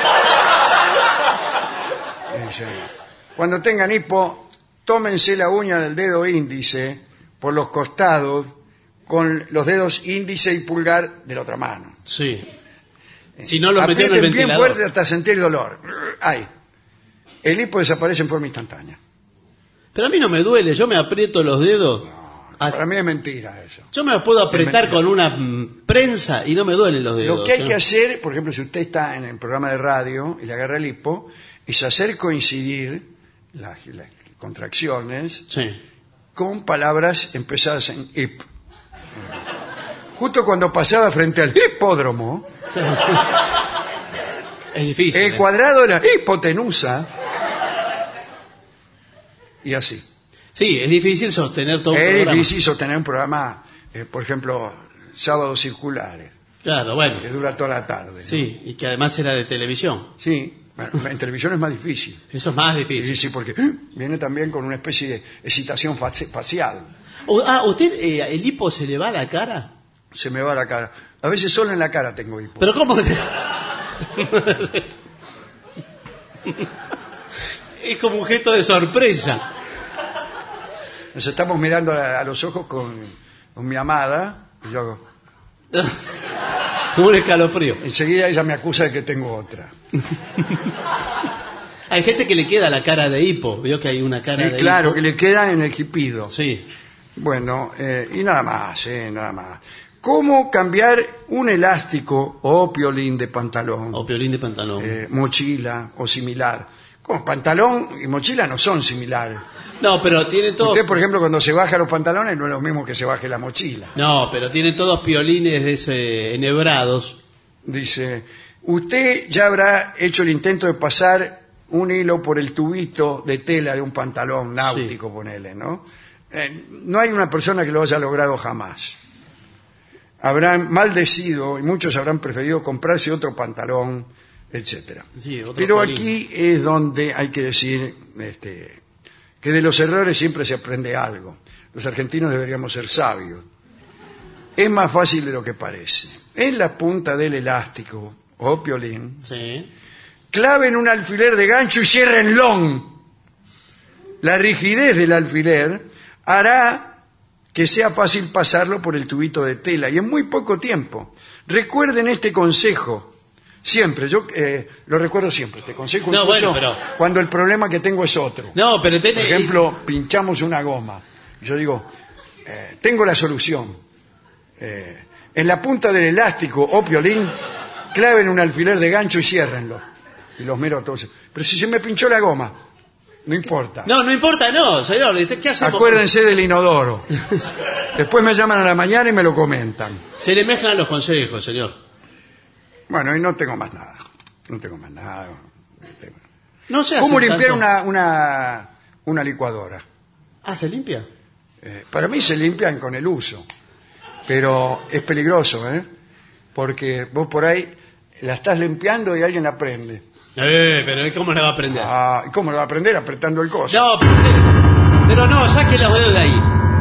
Dice, cuando tengan hipo, tómense la uña del dedo índice por los costados con los dedos índice y pulgar de la otra mano. Sí. Si no lo metió en el Aprieten bien ventilador. fuerte hasta sentir dolor. Ay. El hipo desaparece en forma instantánea. Pero a mí no me duele, yo me aprieto los dedos. As- Para mí es mentira eso. Yo me los puedo apretar mentira. con una mm, prensa y no me duelen los dedos. Lo que hay ¿no? que hacer, por ejemplo, si usted está en el programa de radio y le agarra el hipo, es hacer coincidir las, las contracciones Sí. con palabras empezadas en hip. Justo cuando pasaba frente al hipódromo, Es difícil. el ¿eh? cuadrado de la hipotenusa, y así. Sí, es difícil sostener todo un Es programa. difícil sostener un programa, eh, por ejemplo, sábados circulares, Claro, bueno. que dura toda la tarde. ¿no? Sí, y que además era de televisión. Sí. Bueno, en televisión es más difícil. Eso es más Sí, difícil. sí, porque ¡eh! viene también con una especie de excitación faci- facial. O- ah, ¿usted eh, el hipo se le va a la cara? Se me va la cara. A veces solo en la cara tengo hipo. ¿Pero cómo? Es como un gesto de sorpresa. Nos estamos mirando a, a los ojos con, con mi amada. Y yo hago, Como un escalofrío. enseguida ella me acusa de que tengo otra. Hay gente que le queda la cara de hipo. Vio que hay una cara Sí, de claro, hipo. que le queda en el jipido. Sí. Bueno, eh, y nada más, eh, nada más. ¿Cómo cambiar un elástico o piolín de pantalón, O piolín de pantalón. eh, mochila o similar? Como pantalón y mochila no son similares. No, pero tiene todo. Usted, por ejemplo, cuando se baja los pantalones no es lo mismo que se baje la mochila. No, pero tiene todos piolines de ese, enhebrados. Dice, usted ya habrá hecho el intento de pasar un hilo por el tubito de tela de un pantalón náutico, ponele, ¿no? Eh, no hay una persona que lo haya logrado jamás. Habrán maldecido y muchos habrán preferido comprarse otro pantalón, etcétera. Sí, otro Pero piolín. aquí es donde hay que decir este, que de los errores siempre se aprende algo. Los argentinos deberíamos ser sabios. Es más fácil de lo que parece. En la punta del elástico o piolín, Sí. claven un alfiler de gancho y ciérrenlo. La rigidez del alfiler hará que sea fácil pasarlo por el tubito de tela y en muy poco tiempo. Recuerden este consejo siempre. Yo eh, lo recuerdo siempre, este consejo, No, incluso bueno, pero- cuando el problema que tengo es otro. No, pero Por tenés... ejemplo, pinchamos una goma. Yo digo, eh, tengo la solución. Eh, en la punta del elástico o piolín, claven un alfiler de gancho y ciérrenlo. Y los miro a todos. Pero si se me pinchó la goma, no importa. No, no importa, no, señor. ¿Qué hacemos? Acuérdense del inodoro. Después me llaman a la mañana y me lo comentan. Se le mezclan los consejos, señor. Bueno, y no tengo más nada. No tengo más nada. No se ¿Cómo hace limpiar tanto- una, una, una licuadora? Ah, ¿se limpia? Eh, para mí se limpian con el uso, pero es peligroso, ¿eh? Porque vos por ahí la estás limpiando y alguien la prende. Eh, pero ¿cómo la va a prender? Ah, ¿y ¿Cómo lo va a prender? Apretando el coso. No, pero, pero no, saque los dedos de ahí.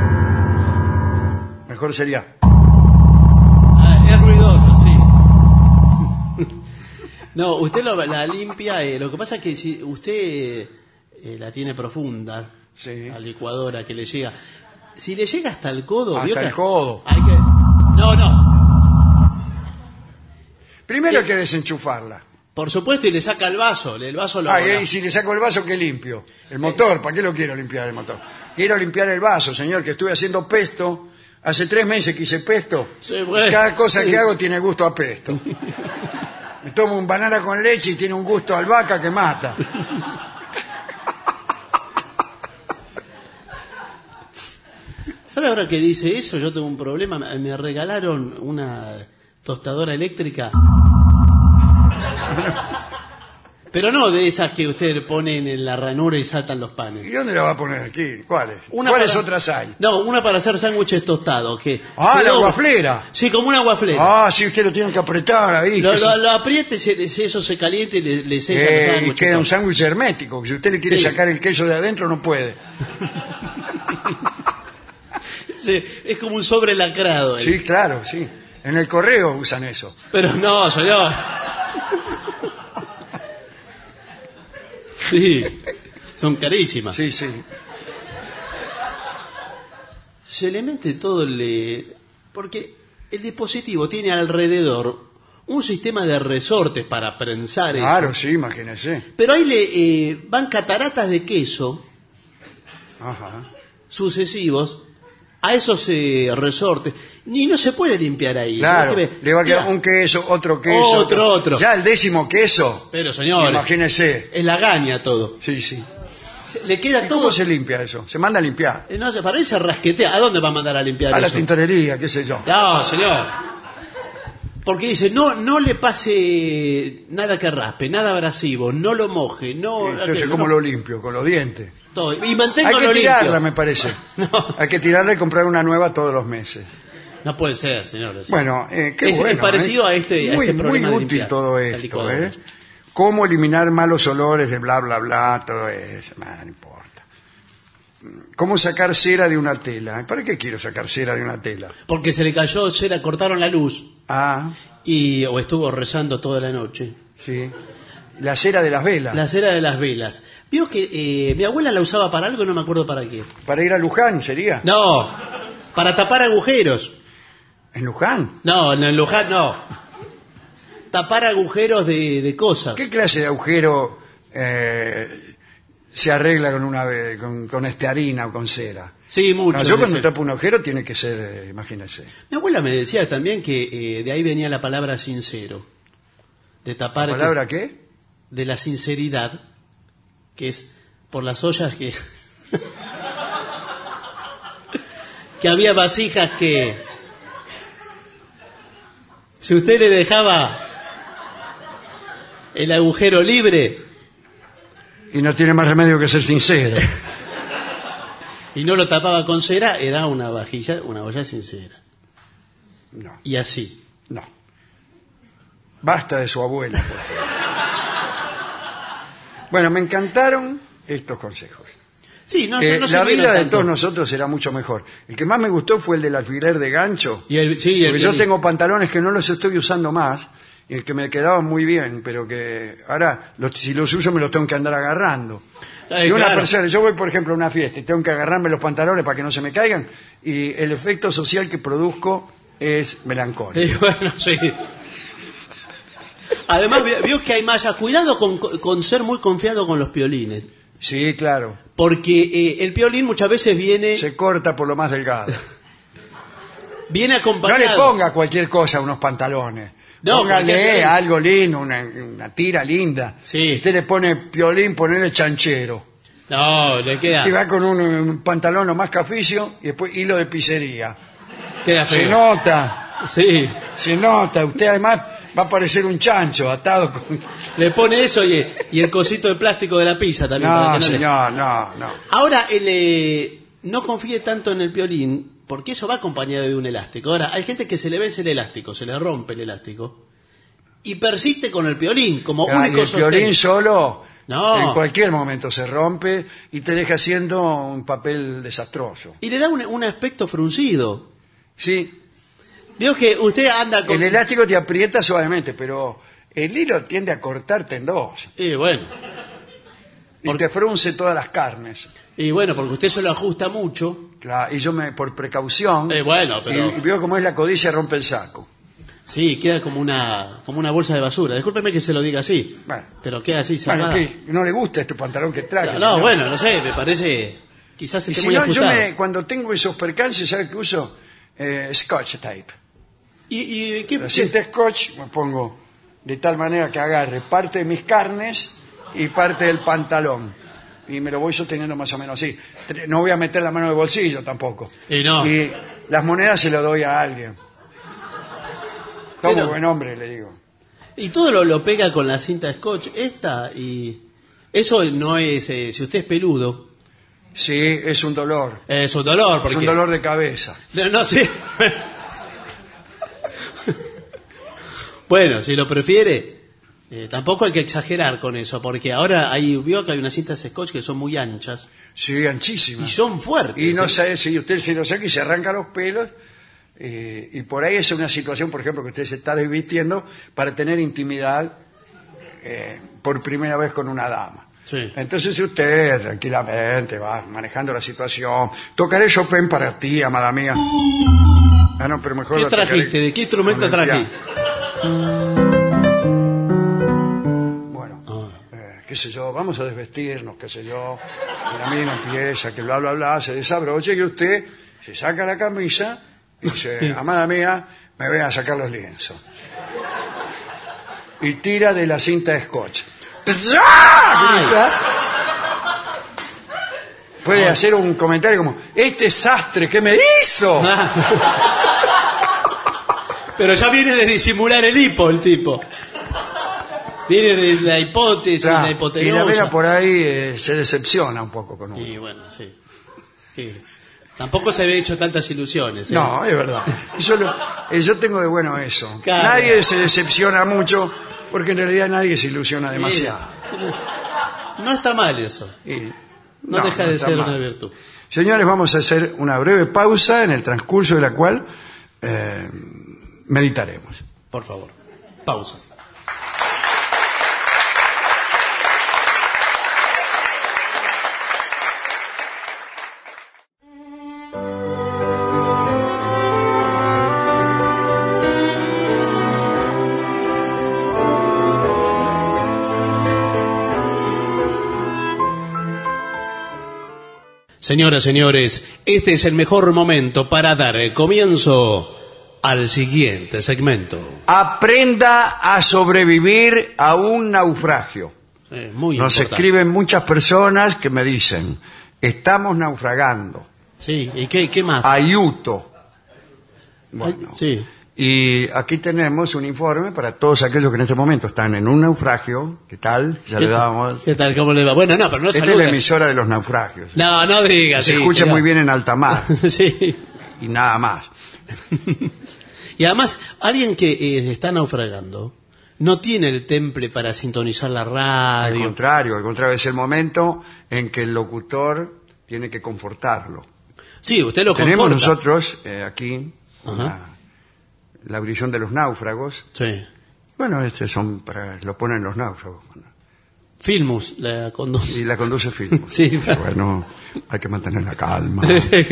Mejor sería. Ah, es ruidoso, sí. No, usted lo- la limpia, eh, lo que pasa es que si usted eh, la tiene profunda, Sí. la licuadora que le llega, si le llega hasta el codo... Hasta ¿vio que- el codo. Hay que... No, no, Primero hay que desenchufarla. por supuesto, y le saca el vaso, el vaso lo... Ah, y si le saco el vaso, ¿qué limpio? El motor, ¿para qué lo quiero limpiar el motor? Quiero limpiar el vaso, señor, que estuve haciendo pesto. Hace tres meses que hice pesto. Sí, bueno. Cada cosa Sí. que hago tiene gusto a pesto. Me tomo un banana con leche y tiene un gusto a albahaca que mata. ¿Sabe ahora que dice eso? Yo tengo un problema. Me me regalaron una tostadora eléctrica. Pero no de esas que usted ponen en la ranura y saltan los panes. ¿Y dónde la va a poner aquí? ¿Cuáles? Una ¿Cuáles para- otras hay? No, una para hacer sándwiches tostados. Que Ah, se la dobla. guaflera. Sí, como una guaflera. Ah, sí, usted lo tiene que apretar ahí. lo, que lo, se- lo apriete, se- se- eso se calienta y le, le sella los Eh, y sándwiches. queda un todos. sándwich hermético. Si usted le quiere Sí. sacar el queso de adentro, no puede. Sí, es como un sobre lacrado. eh. Sí, claro, sí. En el correo usan eso. Pero no, señor. Sí, son carísimas. Sí, sí. Se le mete todo el... eh, porque el dispositivo tiene alrededor un sistema de resortes para prensar Claro, eso. sí, imagínese. Pero ahí le eh, van cataratas de queso Ajá. sucesivos a esos eh, resortes. Y no se puede limpiar ahí. Claro, Porque ve- le va a quedar queda- un queso, otro queso. Otro, otro. Ya el décimo queso, Pero señor, imagínese. es la gaña todo. Sí, sí. Se- Le queda ¿Y todo... cómo se limpia eso? Se manda a limpiar. Eh, No sé, para él se rasquetea. ¿A dónde va a mandar a limpiar A la eso? tintorería, qué sé yo. No, señor. Porque dice, no no le pase nada que raspe, nada abrasivo, no lo moje, no... Entonces, aquello, ¿cómo no, lo limpio? Con los dientes. todo. Y Hay manténgalo que tirarla, limpio. me parece. No. Hay que tirarla y comprar una nueva todos los meses. No puede ser, señor. Bueno, eh, qué Es- es bueno. parecido ¿eh? a este- a muy, este problema muy de útil limpiar todo la esto, licuadora. ¿eh? Cómo eliminar malos olores de bla, bla, bla, todo eso. Nah, no importa. Cómo sacar cera de una tela. ¿Para qué quiero sacar cera de una tela? Porque se le cayó cera, cortaron la luz Ah, y o estuvo rezando toda la noche. sí. La cera de las velas. La cera de las velas. Vio que eh, mi abuela la usaba para algo, no me acuerdo para qué. Para ir a Luján, ¿sería? No, para tapar agujeros. ¿En Luján? No, en el Luján no. Tapar agujeros de, de cosas. ¿Qué clase de agujero eh, se arregla con una ve- con, con estearina o con cera? Sí, No, mucho. yo cuando dice. tapo un agujero tiene que ser, eh, imagínese. Mi abuela me decía también que eh, de ahí venía la palabra sincero. De tapar... ¿La palabra qué? De la sinceridad, que es por las ollas que... que había vasijas que... Si usted le dejaba el agujero libre Y no tiene más remedio que ser sincero. y no lo tapaba con cera, era una vajilla, una olla sincera. No, Y así. no. Basta de su abuela, por favor. Bueno, me encantaron estos consejos. Sí, no, Eh, no se la vieron vida de tanto. todos nosotros será mucho mejor. El que más me gustó fue el del alfiler de gancho. Y el, sí, el Porque yo violín. tengo pantalones que no los estoy usando más, y que me quedaban muy bien, pero que ahora, los, si los uso, me los tengo que andar agarrando. Eh, y una claro. persona, yo voy por ejemplo a una fiesta y tengo que agarrarme los pantalones para que no se me caigan, y el efecto social que produzco es melancólico. Y bueno, sí. Además, vi- vio que hay mallas. Cuidado con, con ser muy confiado con los piolines. Sí, claro. Porque eh, el piolín muchas veces viene, Se corta por lo más delgado. viene No acompañado. le ponga cualquier cosa a unos pantalones. No, Póngale porque- algo lindo, una, una tira linda. Sí. Usted le pone piolín, ponele chanchero. No, le queda, Si va con un, un pantalón lo más caficio y después hilo de pizzería. queda Se feo. nota, Sí. se nota. Usted además va a parecer un chancho atado con... Le pone eso y, y el cosito de plástico de la pizza también. para No, que no le- señor, no, no. Ahora, el, eh, no confíe tanto en el piolín, porque eso va acompañado de un elástico. Ahora, hay gente que se le vence el elástico, se le rompe el elástico, y persiste con el piolín como Ah, y único el sostén. piolín solo No. en cualquier momento se rompe y te deja haciendo un papel desastroso. Y le da un, un aspecto fruncido. Sí, Veo que usted anda con... el elástico te aprieta suavemente, pero el hilo tiende a cortarte en dos Y bueno, y te frunce todas las carnes. y bueno, porque usted se lo ajusta mucho. Claro, y yo me, por precaución, Eh, bueno, pero- y, y veo cómo es la codicia rompe el saco. Sí, queda como una como una bolsa de basura. Discúlpeme que se lo diga así, Bueno. pero queda así Bueno, cerrada. ¿qué? ¿No le gusta este pantalón que traje? No, señor? no, bueno, no sé, me parece... Quizás Y esté si muy no, yo ajustado. me, cuando tengo esos percances, ¿sabe qué uso? Eh, scotch tape. ¿Y, y qué, La cinta scotch me pongo de tal manera que agarre parte de mis carnes y parte del pantalón. Y me lo voy sosteniendo más o menos así. Tre- No voy a meter la mano en el bolsillo tampoco. Y no. Y las monedas se las doy a alguien. Como Pero- buen hombre, le digo. y todo lo, lo pega con la cinta scotch esta y... Eso no es... eh, si usted es peludo, Sí, es un dolor. es un dolor. Porque... Es un dolor de cabeza. No, no sé. Bueno, si lo prefiere, eh, tampoco hay que exagerar con eso, porque ahora hay, vio que hay unas cintas scotch que son muy anchas Sí, anchísima. y son fuertes. Y no ¿eh? sabe si usted se lo saca y se arranca los pelos. eh, y por ahí es una situación, por ejemplo, que usted se está desvistiendo para tener intimidad eh, por primera vez con una dama. Sí. Entonces usted tranquilamente va manejando la situación. Tocaré Chopin para ti, amada mía. Ah, no, pero mejor ¿Qué lo tocaré trajiste? ¿De qué instrumento con el trajiste? piano. Bueno, eh, qué sé yo, vamos a desvestirnos, qué sé yo. Y la mina empieza, que bla, bla, bla, se desabrocha y usted se saca la camisa y dice, amada mía, me voy a sacar los lienzos. Y tira de la cinta de scotch. Grita. Puede hacer un comentario como, este sastre, ¿qué me hizo? Pero ya viene de disimular el hipo el tipo. Viene de la hipótesis, Claro, la y hipotenusa. la mina por ahí eh, se decepciona un poco con uno. Y bueno, sí. Sí. Tampoco se había hecho tantas ilusiones. ¿eh? No, es verdad. Yo, lo- eh, yo tengo de bueno eso. Claro. Nadie se decepciona mucho porque en realidad nadie se ilusiona demasiado. No está mal eso. Y- No, deja de está ser mal. una virtud. Señores, vamos a hacer una breve pausa en el transcurso de la cual eh, meditaremos. Por favor. Pausa. Señoras, señores, este es el mejor momento para dar comienzo al siguiente segmento. Aprenda a sobrevivir a un naufragio. Eh, muy Nos importante. escriben muchas personas que me dicen, estamos naufragando. Sí, ¿y qué, qué más? Ayuto. Bueno, Ay, sí. y aquí tenemos un informe para todos aquellos que en este momento están en un naufragio. ¿Qué tal? Ya ¿Qué le tal? damos. ¿Qué tal? ¿Cómo le va? Bueno, no, pero no Esta es saludas. la emisora de los naufragios. No, no digas. Se sí, escucha señor. muy bien en alta mar Sí. y nada más. Y además, alguien que eh, está naufragando no tiene el temple para sintonizar la Al radio. contrario, al contrario, es el momento en que el locutor tiene que confortarlo. Sí, usted lo Tenemos conforta. nosotros eh, aquí Ajá. una- la audición de los náufragos. Sí. Bueno, este son para, lo ponen los náufragos. Filmus la conduce. Y la conduce Filmus. Sí, bueno, hay que mantener la calma.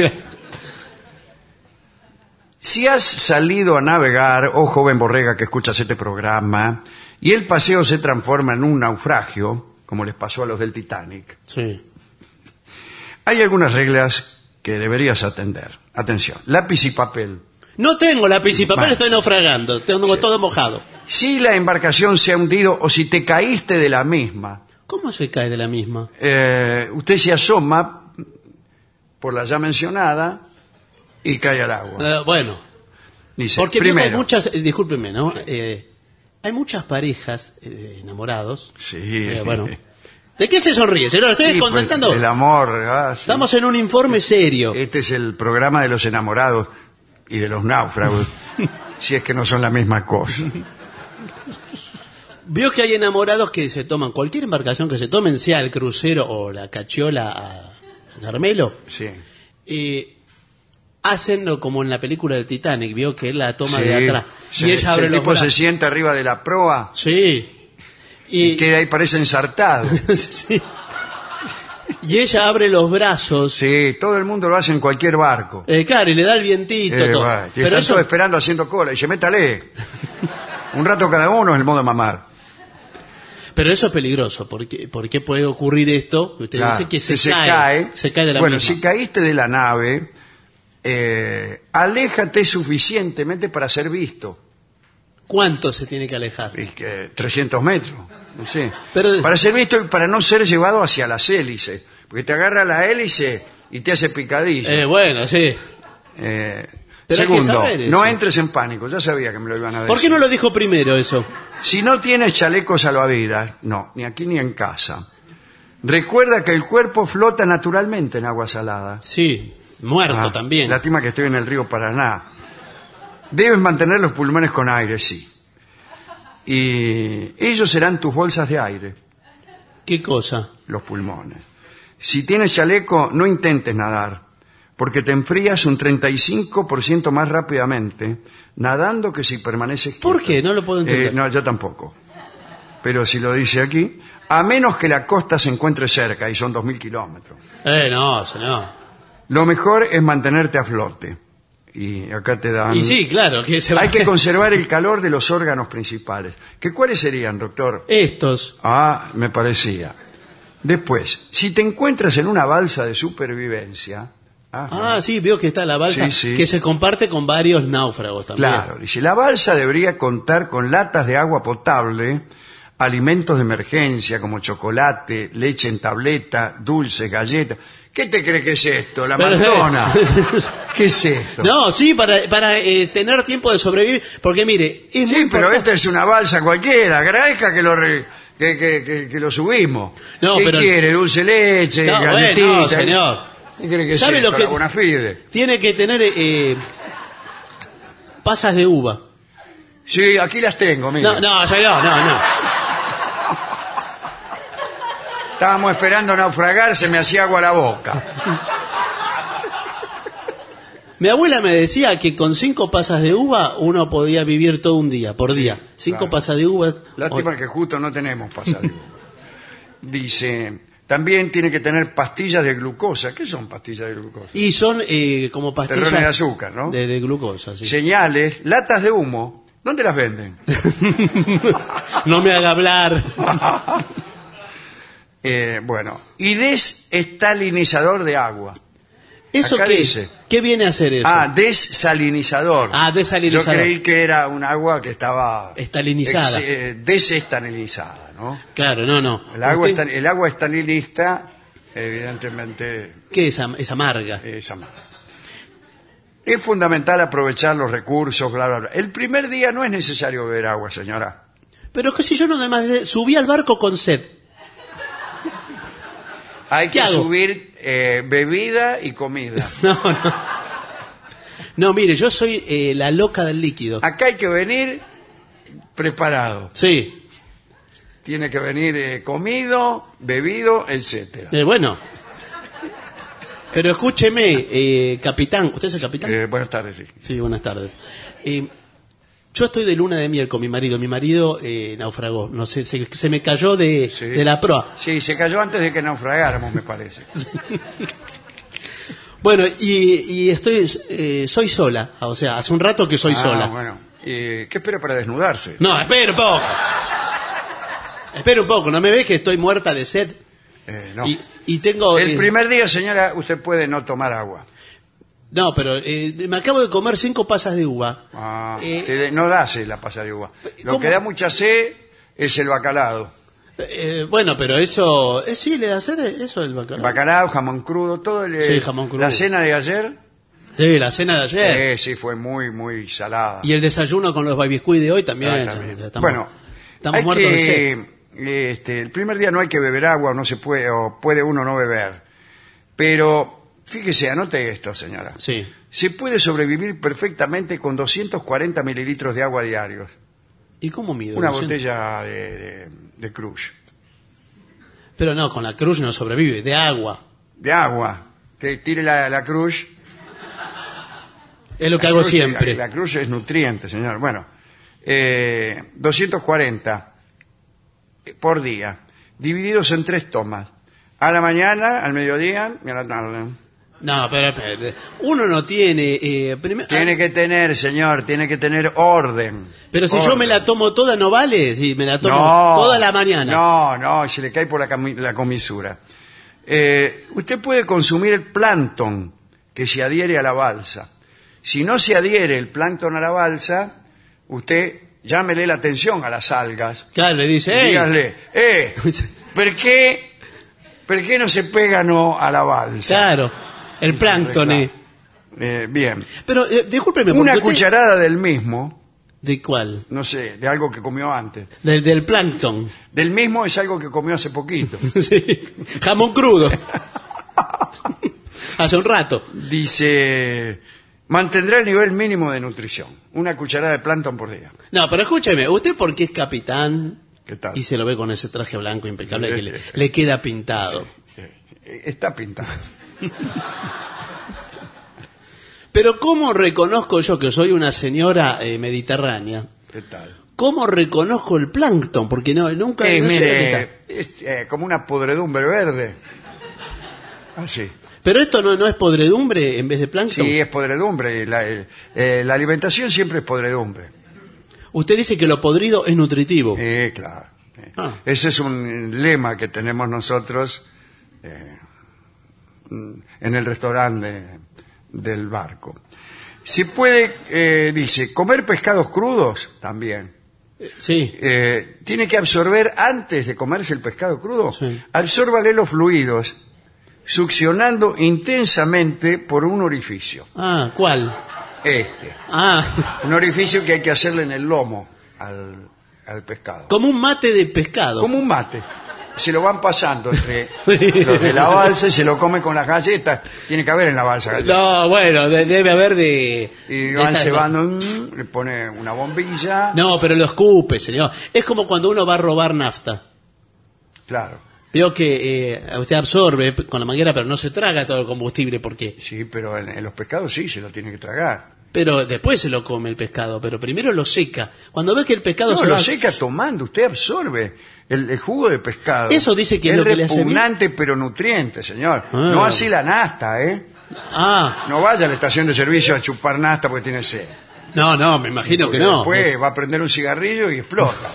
Si has salido a navegar, oh joven borrega que escuchas este programa, y el paseo se transforma en un naufragio, como les pasó a los del Titanic, Sí. hay algunas reglas que deberías atender. Atención, lápiz y papel. No tengo lápiz y papel, Vale. estoy naufragando. Tengo Sí. todo mojado. Si la embarcación se ha hundido o si te caíste de la misma, ¿Cómo se cae de la misma? eh, usted se asoma por la ya mencionada y cae al agua. Eh, bueno, Dice, porque veo que hay primero, muchas, eh, discúlpenme, ¿no? Eh, hay muchas parejas eh, enamorados. sí, Eh, bueno, ¿de qué se sonríe, señor? Estoy Sí, pues, contentando. el amor. ah, sí. Estamos en un informe serio. Este es el programa de los enamorados y de los náufragos, si es que no son la misma cosa. Vio que hay enamorados que se toman cualquier embarcación que se tomen, sea el crucero o la cachiola a Carmelo, Sí. eh, hacen lo como en la película de Titanic, vio que él la toma Sí. de atrás Se- y ella abre el los tipo se brazos. sienta arriba de la proa Sí. y Y, queda ahí, parece ensartado. sí. Y ella abre los brazos. Sí, todo el mundo lo hace en cualquier barco. Eh, claro, y le da el vientito. Eh, todo. bueno, y Pero están eso, todos esperando haciendo cola. Y dice, métale. Un rato cada uno en el modo mamar. pero eso es peligroso, porque, porque puede ocurrir esto. Usted Claro, dice que se, que cae, se cae de la Bueno, misma. si caíste de la nave, eh, aléjate suficientemente para ser visto. ¿Cuánto se tiene que alejar? Y que trescientos metros. No sé. Pero- Para ser visto y para no ser llevado hacia las hélices. Porque te agarra la hélice y te hace picadillo. Eh, bueno, sí. Eh, Pero hay que segundo, saber eso. no entres en pánico. Ya sabía que me lo iban a decir. ¿Por qué no lo dijo primero eso? Si no tienes chaleco salvavidas, no, ni aquí ni en casa. Recuerda que el cuerpo flota naturalmente en agua salada. Sí, muerto Ah, también. Lástima que estoy en el río Paraná. Debes mantener los pulmones con aire, sí. Y ellos serán tus bolsas de aire, ¿Qué cosa? los pulmones. Si tienes chaleco, no intentes nadar, porque te enfrías un treinta y cinco por ciento más rápidamente nadando que si permaneces quieto. ¿Por qué? No lo puedo entender. Eh, no, yo tampoco. Pero si lo dice aquí, a menos que la costa se encuentre cerca, y son dos mil kilómetros. Eh, no, señor. Lo mejor es mantenerte a flote. Y acá te dan... Y sí, claro, que se va. Hay que conservar el calor de los órganos principales. ¿Que cuáles serían, doctor? Estos. Ah, me parecía. Después, si te encuentras en una balsa de supervivencia... ajá, Ah, sí, veo que está la balsa Sí, sí. que se comparte con varios náufragos también. claro, dice, la balsa debería contar con latas de agua potable, alimentos de emergencia como chocolate, leche en tableta, dulces, galletas. ¿Qué te cree que es esto? ¿La Pero- McDonald's? ¿Qué es esto? No, sí, para, para eh, tener tiempo de sobrevivir, porque mire, es muy Sí, pero importante- esta es una balsa cualquiera. Agradezca que lo, re- que, que, que, que lo subimos. No, ¿Qué pero- quiere? ¿Dulce leche? No, bueno, galletita? no, señor. ¿Qué cree que es ¿Sabe esto? lo que- La Bonafide. Tiene que tener eh, pasas de uva. Sí, aquí las tengo, mira. No, no, señor, no, no. Estábamos esperando naufragar, se me hacía agua la boca. Mi abuela me decía que con cinco pasas de uva uno podía vivir todo un día, por día. Cinco claro. pasas de uva. Lástima que justo no tenemos pasadivo. Dice, también tiene que tener pastillas de glucosa. ¿Qué son pastillas de glucosa? Y son eh, como pastillas Terrones de azúcar, ¿no? De, de glucosa, sí. Señales, latas de humo. ¿Dónde las venden? No me haga hablar. Eh, bueno, y desestalinizador de agua. ¿Eso Acá qué dice. es? ¿Qué viene a hacer eso? Ah, desalinizador. Ah, desalinizador. Yo creí que era un agua que estaba... Estalinizada. ex- eh, desestalinizada, ¿no? Claro, no, no. El agua, Usted- estan- el agua estalinista, evidentemente, ¿Qué es, am- es amarga? es amarga. Es fundamental aprovechar los recursos, bla, bla, bla. El primer día no es necesario beber agua, señora. Pero que si yo no además de- subí al barco con sed. Hay ¿Qué que hago? subir eh, bebida y comida. No, no. No, mire, yo soy eh, la loca del líquido. Acá hay que venir preparado. Sí. Tiene que venir eh, comido, bebido, etcétera. Eh, bueno. Pero escúcheme, eh, capitán. ¿Usted es el capitán? Eh, buenas tardes, sí. Sí, buenas tardes. Eh, Yo estoy de luna de miel con mi marido. Mi marido eh, naufragó. No sé, se, se me cayó de, Sí. de la proa. Sí, se cayó antes de que naufragáramos, me parece. Bueno, y, y estoy, eh, soy sola. O sea, hace un rato que soy Ah, sola. bueno. ¿Y qué espera para desnudarse? No, espera un poco. Espera un poco. ¿No me ves que estoy muerta de sed? Eh, no. Y, y tengo... El eh, primer día, señora, usted puede no tomar agua. No, pero eh, me acabo de comer cinco pasas de uva. Ah, Eh, te- no da sed la pasa de uva. Lo ¿cómo? que da mucha sed es el bacalao. Eh, bueno, pero eso... Eh, sí, le da sed eso el bacalao. Bacalao, jamón crudo, todo el... Sí, jamón crudo. La cena de ayer, Sí, la cena de ayer. eh, sí, fue muy, muy salada. Y el desayuno con los babiscuit de hoy también. Ah, también. Ya estamos, bueno, estamos hay muertos de sed. que, este, el primer día no hay que beber agua, o no se puede, o puede uno no beber. Pero, fíjese, anote esto, señora. Sí. Se puede sobrevivir perfectamente con doscientos cuarenta mililitros de agua diarios. ¿Y cómo mido? Una doscientos? botella de, de, de Crush. Pero no, con la cruz no sobrevive, de agua. De agua. Te tire la, la Crush. Es lo que La hago Crush- siempre. La, la Crush es nutriente, señor. Bueno, eh, doscientos cuarenta por día, divididos en tres tomas. A la mañana, al mediodía y a la tarde. No, pero, pero uno no tiene... Eh, primer- Tiene ah, que tener, señor, tiene que tener orden. pero si yo Orden. me la tomo toda, ¿no vale? Si me la tomo No, toda la mañana. No, no, se le cae por la, cami- la comisura. Eh, usted puede consumir el plancton que se adhiere a la balsa. Si no se adhiere el plancton a la balsa, usted llámele la atención a las algas. Claro, le dice, Y "Ey". dígale, eh, ¿por qué, ¿por qué no se pega no a la balsa? Claro, el plancton. Claro. eh. Eh, bien. Pero, eh, discúlpeme. Una porque usted- cucharada del mismo, ¿De cuál? no sé, de algo que comió antes. Del, del plancton. Del mismo es algo que comió hace poquito. Sí. Jamón crudo. Hace un rato. Dice, mantendrá el nivel mínimo de nutrición. Una cucharada de plancton por día. No, pero escúcheme, usted porque es capitán ¿Qué tal? y se lo ve con ese traje blanco impecable Sí, que le, sí, sí. le queda pintado. Eh, Está pintado. Pero ¿cómo reconozco yo que soy una señora eh, mediterránea? ¿Qué tal? ¿Cómo reconozco el plancton? Porque no, nunca... Eh, no sé dónde está. mire, es eh, como una podredumbre verde. Así. Pero esto no, no es podredumbre en vez de plancton. Sí, es podredumbre. La, eh, eh, la alimentación siempre es podredumbre. Usted dice que lo podrido es nutritivo. Eh, claro. Eh, Ah. Ese es un lema que tenemos nosotros eh, en el restaurante del barco. Si puede, eh, dice, comer pescados crudos también. Sí. Eh, tiene que absorber antes de comerse el pescado crudo. Sí. Absórbale los fluidos succionando intensamente por un orificio. Ah, ¿cuál? Este. Ah, Un orificio que hay que hacerle en el lomo al, al pescado. como un mate de pescado. Como un mate. Se lo van pasando entre los de la balsa y se lo come con las galletas. Tiene que haber en la balsa galletas. No, bueno, de- debe haber de... Y de van estas- cebando, mm, le pone una bombilla. No, pero lo escupe, señor. Es como cuando uno va a robar nafta. Claro. Veo que eh, usted absorbe con la manguera, pero no se traga todo el combustible porque... Sí, pero en, en los pescados sí se lo tiene que tragar. Pero después se lo come el pescado, pero primero lo seca. Cuando ve que el pescado No, se lo va... seca tomando, usted absorbe el, el jugo de pescado. Eso dice que es lo que le hace bien. repugnante pero nutriente, señor. Ah. No así la nasta, ¿eh? Ah, No vaya a la estación de servicio a chupar nasta porque tiene sed. no, no, me imagino que Porque no. Después Es- va a prender un cigarrillo y explota.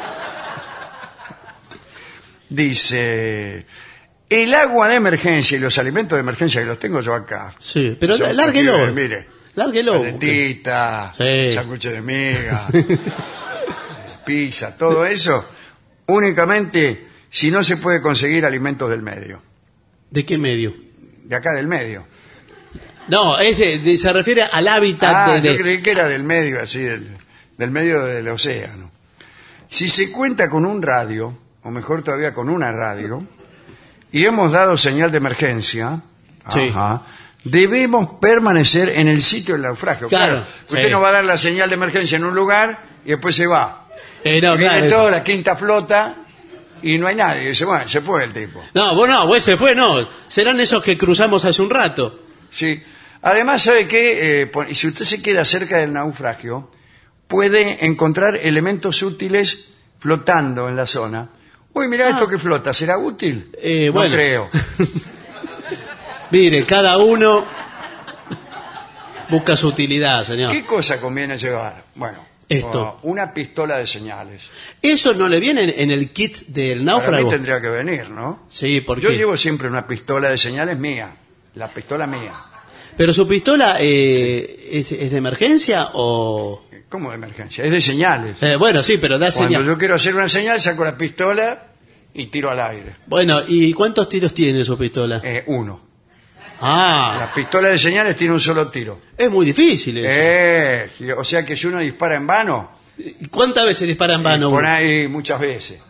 Dice, el agua de emergencia y los alimentos de emergencia que los tengo yo acá. Sí, pero Son lárguelo. porque, mire, Lárguelo. galletita, Sí. sándwiches de miga, pizza, todo eso, únicamente si no se puede conseguir alimentos del medio, ¿De qué medio? de acá del medio. No, es de- de- se refiere al hábitat Ah, de... de- yo creí que era del medio, así, del, del medio del océano. Si se cuenta con un radio, o mejor todavía con una radio, y hemos dado señal de emergencia, Sí. ajá, debemos permanecer en el sitio del naufragio. Claro, usted sí. no va a dar la señal de emergencia en un lugar y después se va. Eh, no, Y viene claro. toda la quinta flota y no hay nadie. Y dice, bueno, se fue el tipo. No, bueno, pues se fue, no. Serán esos que cruzamos hace un rato. Sí. Además, ¿sabe qué? Eh, pon- si usted se queda cerca del naufragio, puede encontrar elementos útiles flotando en la zona. Uy, mira Ah. esto que flota, ¿será útil? Eh, no bueno. creo. Mire, cada uno busca su utilidad, señor. ¿Qué cosa conviene llevar? Bueno, Esto. oh, una pistola de señales. ¿Eso no le viene en, en el kit del Para mí náufrago? tendría que venir, ¿no? Sí, porque... Yo llevo siempre una pistola de señales mía, la pistola mía. ¿Pero su pistola eh, es, es de emergencia o...? ¿Cómo de emergencia? Es de señales. Eh, bueno, sí, pero da Cuando señal. yo quiero hacer una señal, saco la pistola y tiro al aire. Bueno, ¿y cuántos tiros tiene su pistola? Eh, uno. Ah, La pistola de señales tiene un solo tiro. es muy difícil eso. Eh, o sea que si uno dispara en vano, ¿Cuántas veces dispara en vano por uno? ahí muchas veces.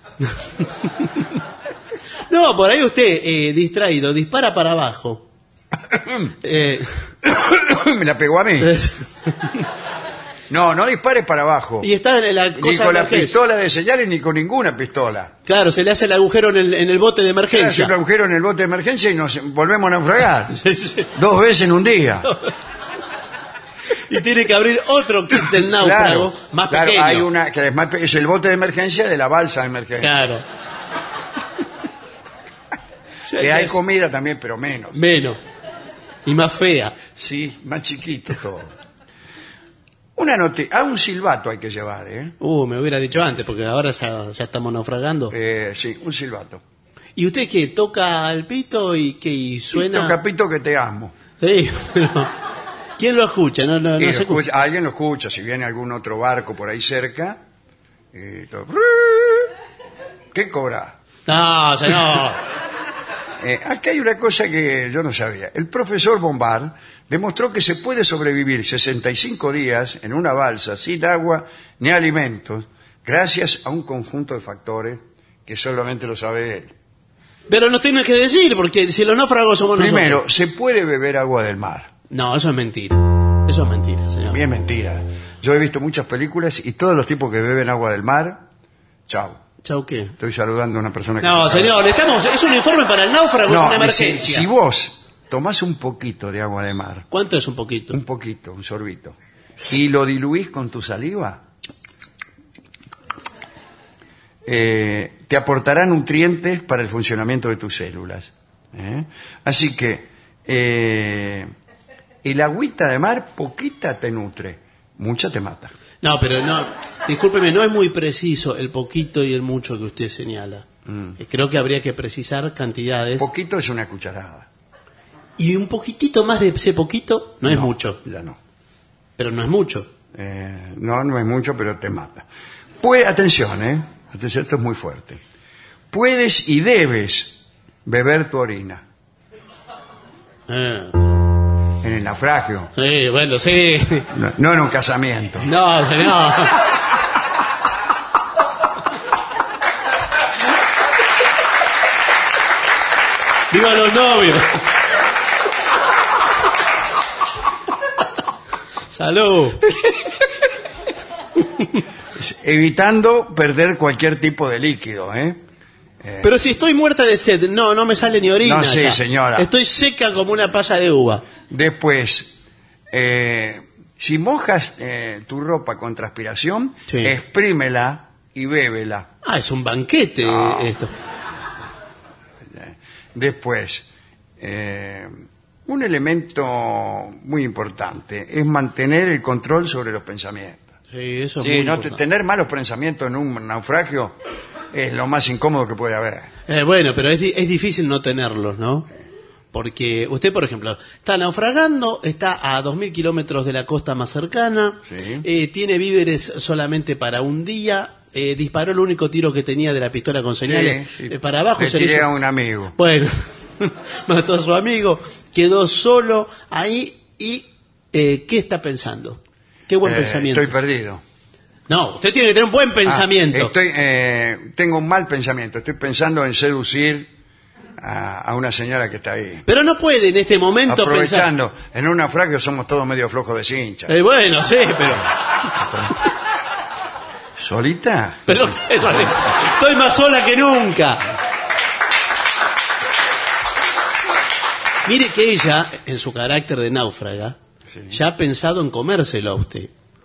No, por ahí usted, eh, distraído, dispara para abajo. Eh, Me la pegó a mí. No, no dispares para abajo. y está en la Ni cosa con de la emergencia. pistola de señales ni con ninguna pistola. Claro, se le hace el agujero en el, en el bote de Hace emergencia. un agujero en el bote de emergencia y nos volvemos a naufragar. Sí, sí. Dos veces en un día. Y tiene que abrir otro kit del náufrago Claro, más claro, pequeño. hay una que es, más pe- es el bote de emergencia de la balsa de emergencia. Claro. Ya- Que ya hay es comida también, pero menos. menos. Y más fea. Sí, más chiquito todo. Una noti ah, un silbato hay que llevar, ¿eh? Uh, me hubiera dicho antes, porque ahora ya, ya estamos naufragando. Eh, sí, un silbato. ¿Y usted qué? ¿Toca el pito y qué? ¿Y suena? Pito, capito que te amo. Sí, pero... ¿Quién lo escucha? No, no, Y no lo se escucha. escucha- alguien lo escucha, si viene algún otro barco por ahí cerca. Y todo, ¿qué cobra? No, señor. Eh, aquí hay una cosa que yo no sabía. El profesor Bombard demostró que se puede sobrevivir sesenta y cinco días en una balsa sin agua ni alimentos gracias a un conjunto de factores que solamente lo sabe él. Pero nos tiene que decir, porque si los náufragos somos Primero, nosotros. se puede beber agua del mar. No, eso es mentira. Eso es mentira, señor. Bien mentira. Yo he visto muchas películas y todos los tipos que beben agua del mar, chao. ¿Chau qué? Estoy saludando a una persona que... No, se señor, estamos... Es un informe para el náufrago, es No, una y si, emergencia. si vos tomás un poquito de agua de mar, ¿Cuánto es un poquito? un poquito, un sorbito, y lo diluís con tu saliva, eh, te aportará nutrientes para el funcionamiento de tus células. ¿eh? Así que eh, el agüita de mar, poquita te nutre, mucha te mata. No, pero no... Discúlpeme, no es muy preciso el poquito y el mucho que usted señala. Eh, Creo que habría que precisar cantidades. Poquito es una cucharada. Y un poquitito más de ese poquito no es No, mucho. Ya no. Pero no es mucho. Eh, no, no es mucho, pero te mata. Pues, atención, ¿eh? Atención, esto es muy fuerte. Puedes y debes beber tu orina. Eh, En el naufragio. sí, bueno, sí. No, no en un casamiento. No, señor. ¡Viva los novios! ¡Salud! Evitando perder cualquier tipo de líquido, ¿eh? Pero si estoy muerta de sed, no, no me sale ni orina. No, sí, ya. señora. Estoy seca como una pasa de uva. Después, eh, si mojas eh, tu ropa con transpiración, Sí. exprímela y bébela. Ah, es un banquete No. esto. Después, eh, un elemento muy importante es mantener el control sobre los pensamientos. Sí, eso es Sí, muy no, te- importante. tener malos pensamientos en un naufragio es lo más incómodo que puede haber. Eh, bueno, pero es, di- es difícil no tenerlos, ¿no? Porque usted, por ejemplo, está naufragando, está a dos mil kilómetros de la costa más cercana, Sí. eh, tiene víveres solamente para un día, eh, disparó el único tiro que tenía de la pistola con señales Sí, sí. eh, para abajo. Le se le tiré hizo- a un amigo. Bueno, mató a su amigo, quedó solo ahí y eh, ¿qué está pensando? Qué buen Eh, pensamiento. Estoy perdido. No, usted tiene que tener un buen pensamiento. Ah, estoy, eh, tengo un mal pensamiento. Estoy pensando en seducir a, a una señora que está ahí. Pero no puede en este momento pensar. Aprovechando, en un naufragio somos todos medio flojos de cincha. Eh, bueno, sí, pero... ¿Solita? Pero estoy más sola que nunca. Mire que ella, en su carácter de náufraga, Sí. ya ha pensado en comérselo a usted.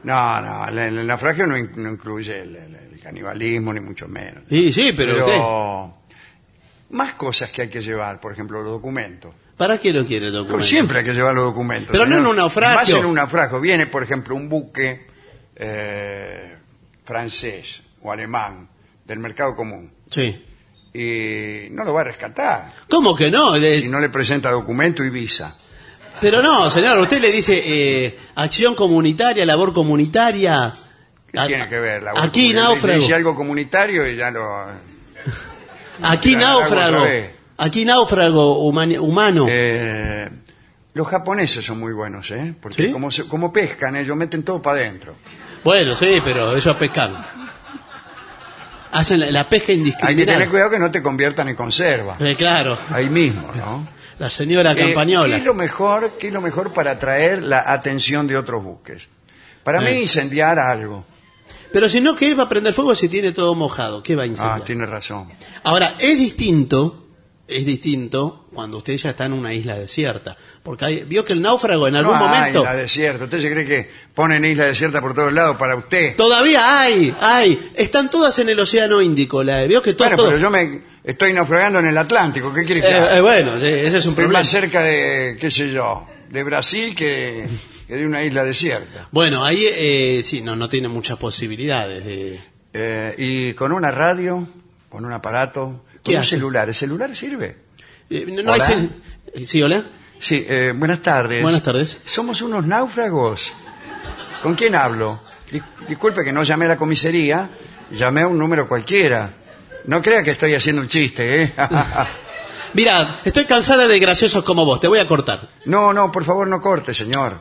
No, no, el, el naufragio no, in- no incluye el, el- el canibalismo, ni mucho menos. Sí, sí, pero, usted... Pero más cosas que hay que llevar, por ejemplo, los documentos. ¿Para qué lo quiere el Como documento? siempre hay que llevar los documentos. Pero no señor. en un naufragio. Más en un naufragio. Viene, por ejemplo, un buque eh, francés o alemán del mercado común Sí. y no lo va a rescatar ¿Cómo que no? Le- si no le presenta documento y visa. Pero no, señor, usted le dice eh, acción comunitaria, labor comunitaria. ¿Qué A- tiene que ver? La Aquí le- le náufrago. dice algo comunitario y ya lo... Aquí la- la hago náufrago. otra vez. Aquí náufrago humani- humano. Eh, los japoneses son muy buenos, ¿eh? Porque ¿Sí? como, se- como pescan, ellos meten todo para adentro. Bueno, sí, pero ellos pescan. Hacen la, la pesca Hay que indiscriminada. tener cuidado que no te conviertan en conserva. Eh, claro, Ahí mismo, ¿no? la señora Eh, Campañola. ¿Qué es lo mejor, qué es lo mejor para atraer la atención de otros buques? Para Eh. mí incendiar algo. Pero si no, ¿qué va a prender fuego si tiene todo mojado? ¿Qué va a incendiar? Ah, tiene razón. Ahora, es distinto, es distinto cuando usted ya está en una isla desierta. Porque hay- vio que el náufrago en algún no hay momento... isla desierta. ¿Usted se cree que ponen isla desierta por todos lados para usted? Todavía hay, hay. Están todas en el Océano Índico. La, vio que todo... Bueno, todo- pero yo me estoy naufragando en el Atlántico. ¿Qué quiere que Eh, haga? eh, bueno, sí, ese es un Estoy problema. más cerca de, qué sé yo, de Brasil que, que de una isla desierta. Bueno, ahí eh, sí, no, no tiene muchas posibilidades de... Eh, y con una radio, con un aparato, ¿Qué con un hace? celular. ¿El celular sirve? Eh, no, no hay Hola. sen- eh, Sí, hola. Sí, eh, buenas tardes. Buenas tardes. Somos unos náufragos. ¿Con quién hablo? Dis- disculpe que no llamé a la comisaría, llamé a un número cualquiera. No crea que estoy haciendo un chiste, ¿eh? Mira, estoy cansada de graciosos como vos, te voy a cortar. No, no, por favor no corte, señor.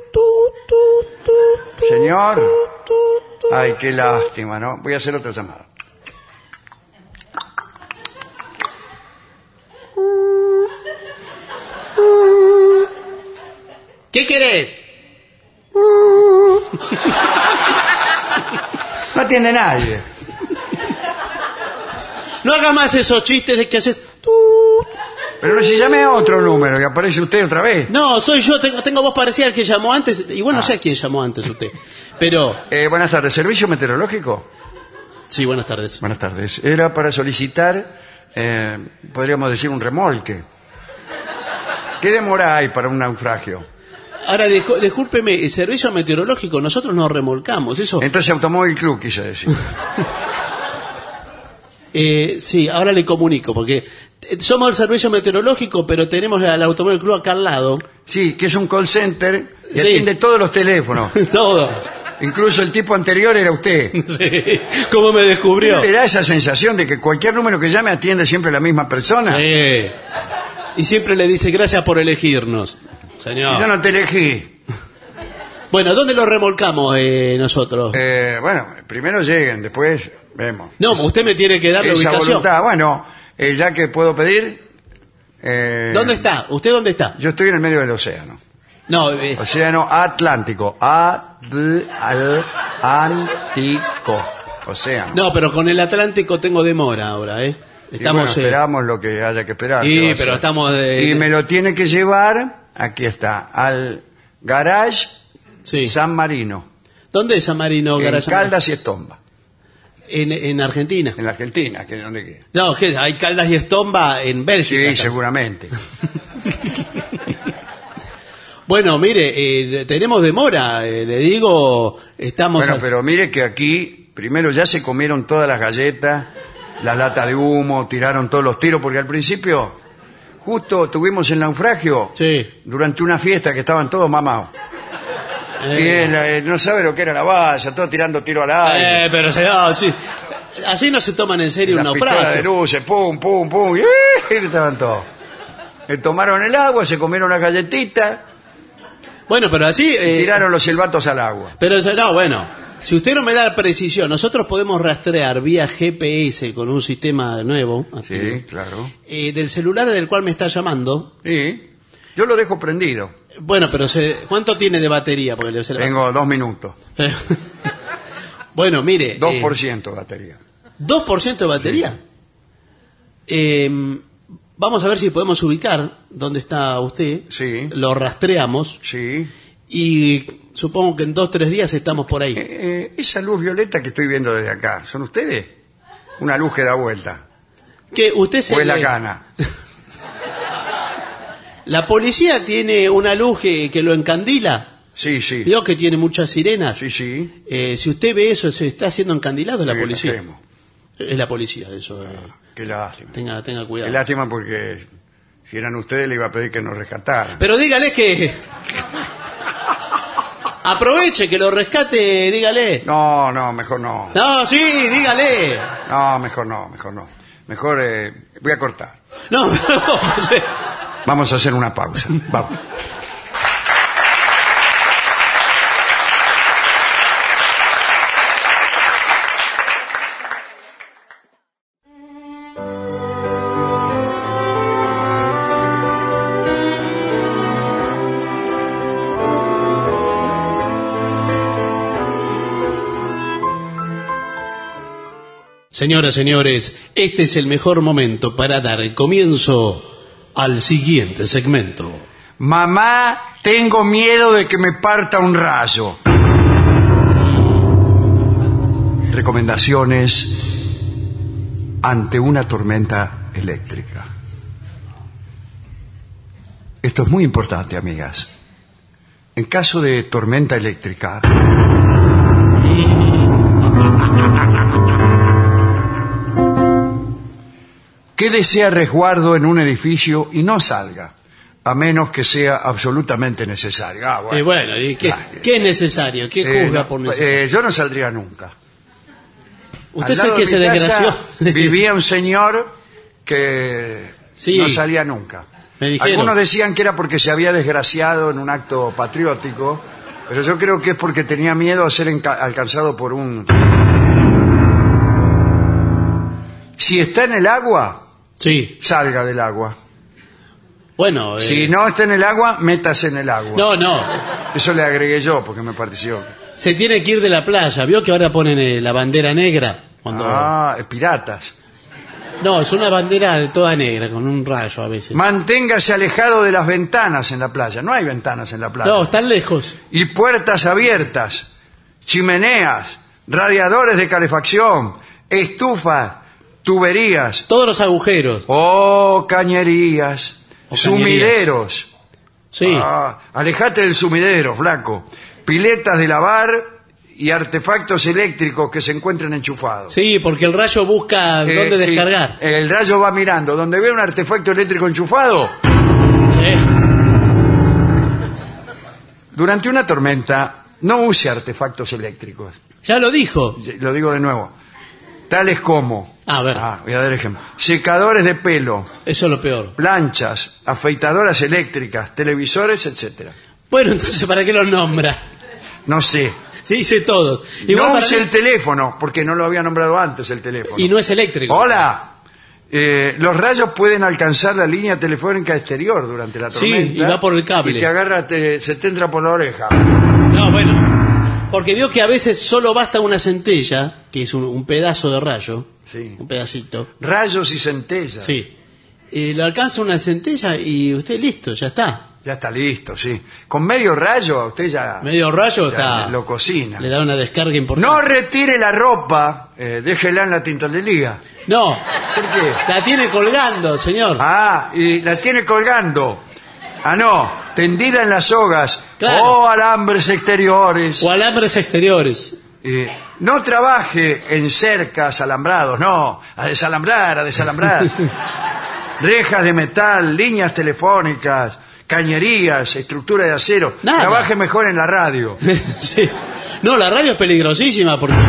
Señor. Ay, qué lástima, ¿no? Voy a hacer otra llamada. ¿Qué querés? No atiende nadie. No haga más esos chistes de que haces... Pero si llamé a otro número y aparece usted otra vez. No, soy yo, tengo, tengo voz parecida al que llamó antes. Y bueno, no sé a quién llamó antes usted. Pero... Eh, buenas tardes, ¿servicio meteorológico? Sí, buenas tardes. Buenas tardes. Era para solicitar, eh, podríamos decir, un remolque. ¿Qué demora hay para un naufragio? Ahora, discu- discúlpeme, el servicio meteorológico, nosotros nos remolcamos, eso... Entonces, Automóvil Club, quise decir. Eh, sí, ahora le comunico, porque eh, somos el servicio meteorológico, pero tenemos al Automóvil Club acá al lado. Sí, que es un call center y Sí. atiende todos los teléfonos. Todo. Incluso el tipo anterior era usted. Sí. ¿Cómo me descubrió? ¿Le da esa sensación de que cualquier número que llame atiende siempre la misma persona? Sí. Y siempre le dice gracias por elegirnos, señor. Yo no te elegí. Bueno, ¿dónde lo remolcamos eh, nosotros? Eh, bueno, primero lleguen, después vemos. no, usted me tiene que dar la Esa ubicación. voluntad. Bueno, eh, ya que puedo pedir... eh, ¿Dónde está? ¿Usted dónde está? Yo estoy en el medio del océano. No, eh, Océano Atlántico. Atlántico. Océano. no, pero con el Atlántico tengo demora ahora, ¿eh? Y Estamos... bueno, eh, esperamos lo que haya que esperar. Sí, ¿qué va a pero ser? estamos de- Y me lo tiene que llevar, aquí está, al Garage sí. San Marino, ¿Dónde es San Marino? en Garage? Caldas y Estomba, En, en Argentina. en la Argentina, que es donde queda. No, que hay Caldas y Estomba en Bélgica. Sí, acá. seguramente. Bueno, mire, eh, tenemos demora, eh, le digo, estamos... Bueno, a- pero mire que aquí, primero ya se comieron todas las galletas, las latas de humo, tiraron todos los tiros, porque al principio, justo tuvimos el naufragio, Sí. durante una fiesta que estaban todos mamados. Eh, Y él, eh, no sabe lo que era la valla, todo tirando tiro al aire. eh, pero señor, sí. Así no se toman en serio un Las pistolas de naufragio. luces, pum, pum, pum, y, ¡eh! y estaban todos. Eh, tomaron el agua, se comieron una galletita, Bueno, pero así... y eh, tiraron los silbatos al agua. Pero eso- no, bueno, si usted no me da precisión, nosotros podemos rastrear vía G P S con un sistema nuevo, Sí, claro. eh, del celular del cual me está llamando. Sí. Yo lo dejo prendido. Bueno, pero se- ¿cuánto tiene de batería? Porque le- se le- Tengo dos minutos. Bueno, mire... Dos eh, por ciento de batería. ¿dos por ciento de batería? Eh, vamos a ver si podemos ubicar dónde está usted. Sí. Lo rastreamos. Sí. Y supongo que en dos, tres días estamos por ahí. Eh, eh, esa luz violeta que estoy viendo desde acá, ¿son ustedes? Una luz que da vuelta. ¿Qué? ¿Usted se ¿O es la le- cana? La policía tiene una luz que, que lo encandila. Sí, sí. Veo que tiene muchas sirenas. Sí, sí. Eh, si usted ve eso, se está haciendo encandilado, es la Qué policía. extremo. Es la policía, eso. eh. Qué lástima. Tenga, tenga Qué cuidado. lástima porque si eran ustedes le iba a pedir que nos rescataran. Pero dígale que... Aproveche, que lo rescate, dígale. No, no, mejor no. No, sí, dígale. No, mejor no, mejor no. Mejor eh, voy a cortar. No, no sé. Vamos a hacer una pausa. Vamos. Señoras, señores, este es el mejor momento para dar el comienzo al siguiente segmento. Mamá, tengo miedo de que me parta un rayo. Recomendaciones ante una tormenta eléctrica. Esto es muy importante, amigas. En caso de tormenta eléctrica, quédese a resguardo en un edificio y no salga, a menos que sea absolutamente necesario. Ah, Eh, bueno, ¿y qué, Ah, qué es necesario? ¿Qué eh, juzga no, por necesario? eh, yo no saldría nunca. Usted Al es el lado que de se mi casa desgració. Vivía un señor que Sí. no salía nunca. Me dijeron. Algunos decían que era porque se había desgraciado en un acto patriótico, pero yo creo que es porque tenía miedo a ser enca- alcanzado por un... Si está en el agua, Sí. salga del agua. Bueno, eh, Si no está en el agua, métase en el agua. no, no. Eso le agregué yo porque me pareció. Se tiene que ir de la playa. ¿Vio que ahora ponen eh, la bandera negra? Cuando... Ah, piratas. No, es una bandera de toda negra, con un rayo a veces. Manténgase alejado de las ventanas en la playa. No hay ventanas en la playa. No, están lejos. Y puertas abiertas, chimeneas, radiadores de calefacción, estufas, tuberías, Todos los agujeros. oh, cañerías, O sumideros. Sí. Ah, alejate del sumidero, flaco. Piletas de lavar y artefactos eléctricos que se encuentren enchufados. Sí, porque el rayo busca Eh, dónde sí, descargar. el rayo va mirando. Donde ve un artefacto eléctrico enchufado, Eh, durante una tormenta, no use artefactos eléctricos. ya lo dijo. Lo digo de nuevo. Tales como... A ver, Ah, voy a dar ejemplo. Secadores de pelo, eso es lo peor. planchas, afeitadoras eléctricas, televisores, etcétera. Bueno, entonces, ¿para qué los nombra? No sé. Se dice todo. Igual no para use mí- el teléfono, porque no lo había nombrado antes el teléfono. Y no es eléctrico. Hola. Eh, los rayos pueden alcanzar la línea telefónica exterior durante la Sí, tormenta. y va por el cable. Y te agarra, te- se te entra por la oreja. No, bueno. Porque veo que a veces solo basta una centella, que es un, un pedazo de rayo. Sí. Un pedacito. Rayos y centellas. Sí. Y le alcanza una centella y usted listo, ya está. Ya está listo, sí. Con medio rayo a usted ya, Medio rayo ya está. lo cocina. Le da una descarga importante. No retire la ropa, eh, déjela en la tintorería. No, ¿Por qué? la tiene colgando, señor. Ah, y la tiene colgando. Ah, no, tendida en las sogas. Claro. O alambres exteriores. O alambres exteriores. Eh, no trabaje en cercas, alambrados, no. A desalambrar, a desalambrar. Rejas de metal, líneas telefónicas, cañerías, estructura de acero. Nada. Trabaje mejor en la radio. Sí. No, la radio es peligrosísima porque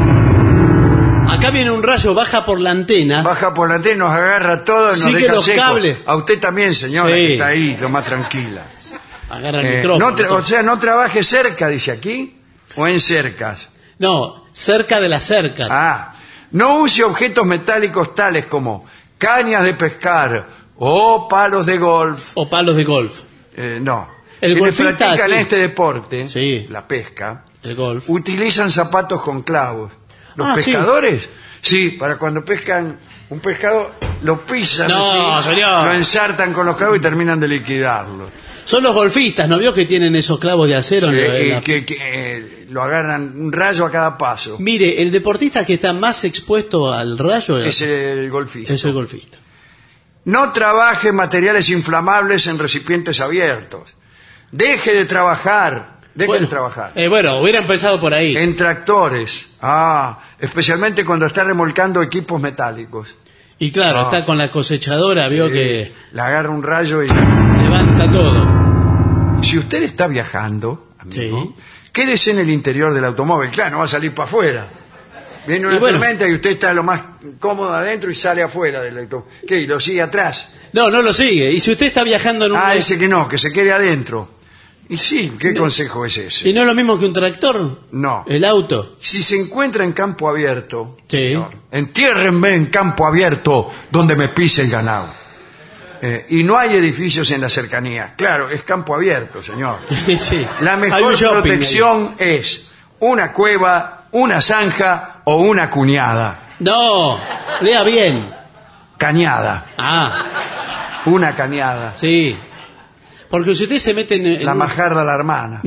acá viene un rayo, baja por la antena. Baja por la antena, nos agarra todo y nos Sigue deja los secos. cables. A usted también, señora, Sí. que está ahí, lo más tranquila. Agarra el Eh, micrófono. no tra- o sea, no trabaje cerca, dice aquí, o en cercas. No, cerca de la cerca. Ah, no use objetos metálicos tales como cañas de pescar o palos de golf. O palos de golf. Eh, no. El Quienes golfista, practican sí. este deporte, Sí. la pesca, El golf. utilizan zapatos con clavos. Los Ah, sí. pescadores, sí. para cuando pescan un pescado, lo pisan No, así, señor. lo ensartan con los clavos y terminan de liquidarlo. Son los golfistas, ¿no vio que tienen esos clavos de acero? Sí, en la- en y la- que, que, eh, lo agarran un rayo a cada paso. Mire, el deportista que está más expuesto al rayo Es el golfista. es el golfista. No trabaje en materiales inflamables en recipientes abiertos. Deje de trabajar. Deje Bueno, de trabajar. eh, bueno, hubiera empezado por ahí. En tractores. Ah, especialmente cuando está remolcando equipos metálicos. Y claro, Ah. está con la cosechadora, vio Eh, que Le agarra un rayo y... levanta todo. Si usted está viajando, amigo, Sí. quédese en el interior del automóvil. Claro, no va a salir para afuera. Viene una Y bueno. tormenta y usted está lo más cómodo adentro y sale afuera del automóvil. ¿Qué? ¿Y lo sigue atrás? No, no lo sigue. Y si usted está viajando en un... Ah, ese que no, que se quede adentro. Y sí, ¿qué consejo es ese? ¿Y no es lo mismo que un tractor? No. El auto. Si se encuentra en campo abierto, Sí. señor, entiérrenme en campo abierto donde me pise el ganado. Eh, y no hay edificios en la cercanía. Claro, es campo abierto, señor. Sí. La Hay mejor un shopping protección es una cueva, una zanja o una cuñada. ahí. No, lea bien. Cañada, Ah, una cañada. sí. Porque si usted se mete en, en, La majarda la hermana.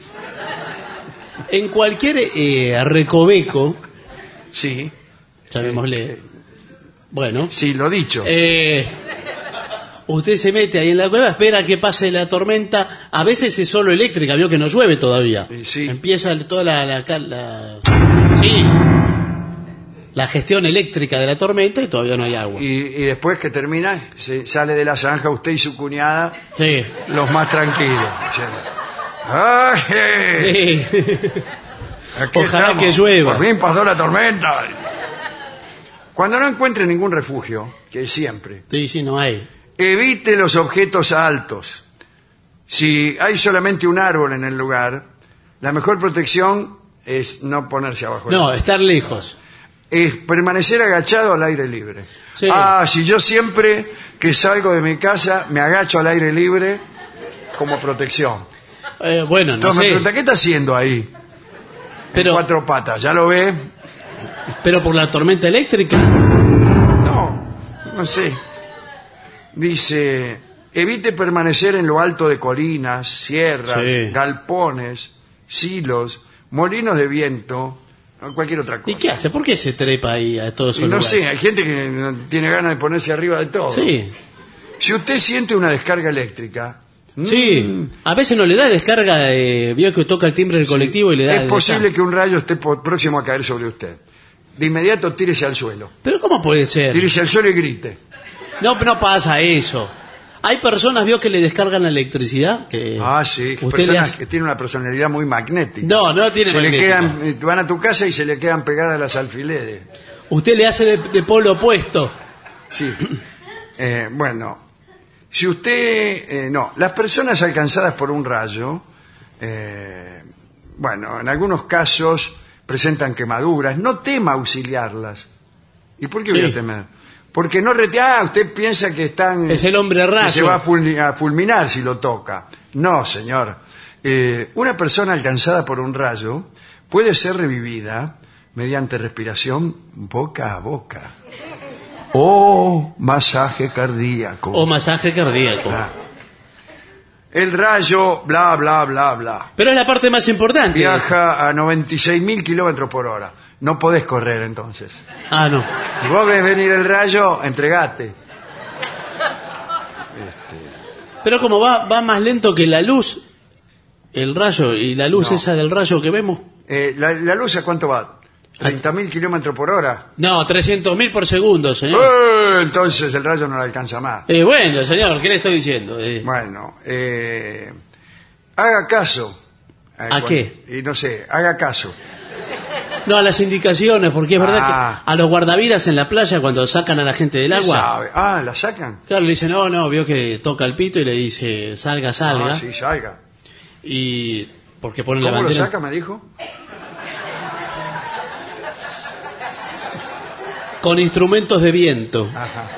en cualquier eh, recoveco, Sí, llamémosle, bueno, sí, lo dicho. eh, usted se mete ahí en la cueva, espera que pase la tormenta, a veces es solo eléctrica, vio que no llueve todavía. Sí, sí. Empieza toda la, la, la- sí, la gestión eléctrica de la tormenta y todavía no hay agua. Y, y después que termina, se sale de la zanja usted y su cuñada, Sí, los más tranquilos. ¡Ay! sí. Aquí Ojalá estamos. que llueva. Por fin pasó la tormenta. Cuando no encuentre ningún refugio, que es siempre, Sí, sí, no hay. evite los objetos altos. Si hay solamente un árbol en el lugar, la mejor protección es no ponerse abajo. del No, árbol. estar lejos. Es permanecer agachado al aire libre. Sí. Ah, si yo siempre que salgo de mi casa me agacho al aire libre como protección. Eh, bueno, no Entonces me sé, pregunta, ¿qué está haciendo ahí? pero, En cuatro patas, ¿ya lo ve? pero por la tormenta eléctrica. No, no sé. Dice, evite permanecer en lo alto de colinas, sierras, Sí. galpones, silos, molinos de viento, o cualquier otra cosa. ¿Y qué hace? ¿Por qué se trepa ahí a todos Y esos no lugares? sé, hay gente que no tiene ganas de ponerse arriba de todo. Sí, Si usted siente una descarga eléctrica, sí. mm, A veces no le da descarga, eh, vio que toca el timbre del colectivo y le da... es le posible da- que un rayo esté po- próximo a caer sobre usted. De inmediato tírese al suelo. Pero ¿cómo puede ser? Tírese al suelo y grite. No, no pasa eso. Hay personas, vio, que le descargan la electricidad. Que Ah, sí, usted le personas hace- que tienen una personalidad muy magnética. No, no tiene se le magnética. quedan, eh, van a tu casa y se le quedan pegadas las alfileres. Usted le hace de, de polo opuesto. Sí. Eh, bueno, si usted... eh, no, las personas alcanzadas por un rayo, eh, bueno, en algunos casos presentan quemaduras. No tema auxiliarlas. ¿Y por qué voy Sí. a temer? Porque no rete... Ah, usted piensa que están... Es el hombre rayo. que se va a, fulmi- a fulminar si lo toca. No, señor. Eh, una persona alcanzada por un rayo puede ser revivida mediante respiración boca a boca o masaje cardíaco. O masaje cardíaco. Ah. El rayo, bla, bla, bla, bla. Pero es la parte más importante. Viaja a noventa y seis mil kilómetros por hora. No podés correr entonces. Ah, no. Si vos ves venir el rayo, entregate. Pero como va, va más lento que la luz, el rayo y la luz No. esa del rayo que vemos. Eh, la, ¿La luz a cuánto va? ¿treinta mil kilómetros por hora? No, trescientos mil por segundo, señor. Eh, entonces el rayo no le alcanza más. Eh, bueno, señor, ¿qué le estoy diciendo? Eh, Bueno, eh, haga caso. Eh, ¿A cuando- qué? Y no sé, haga caso. no, a las indicaciones, porque es verdad Ah. que a los guardavidas en la playa, cuando sacan a la gente del ¿Qué agua, sabe? Ah, ¿la sacan? claro, le dicen, no, no, vio que toca el pito y le dice, salga, salga. Ah, sí, salga. Y porque ponen la ¿Cómo lo bandera. saca, me dijo? Con instrumentos de viento. Ajá.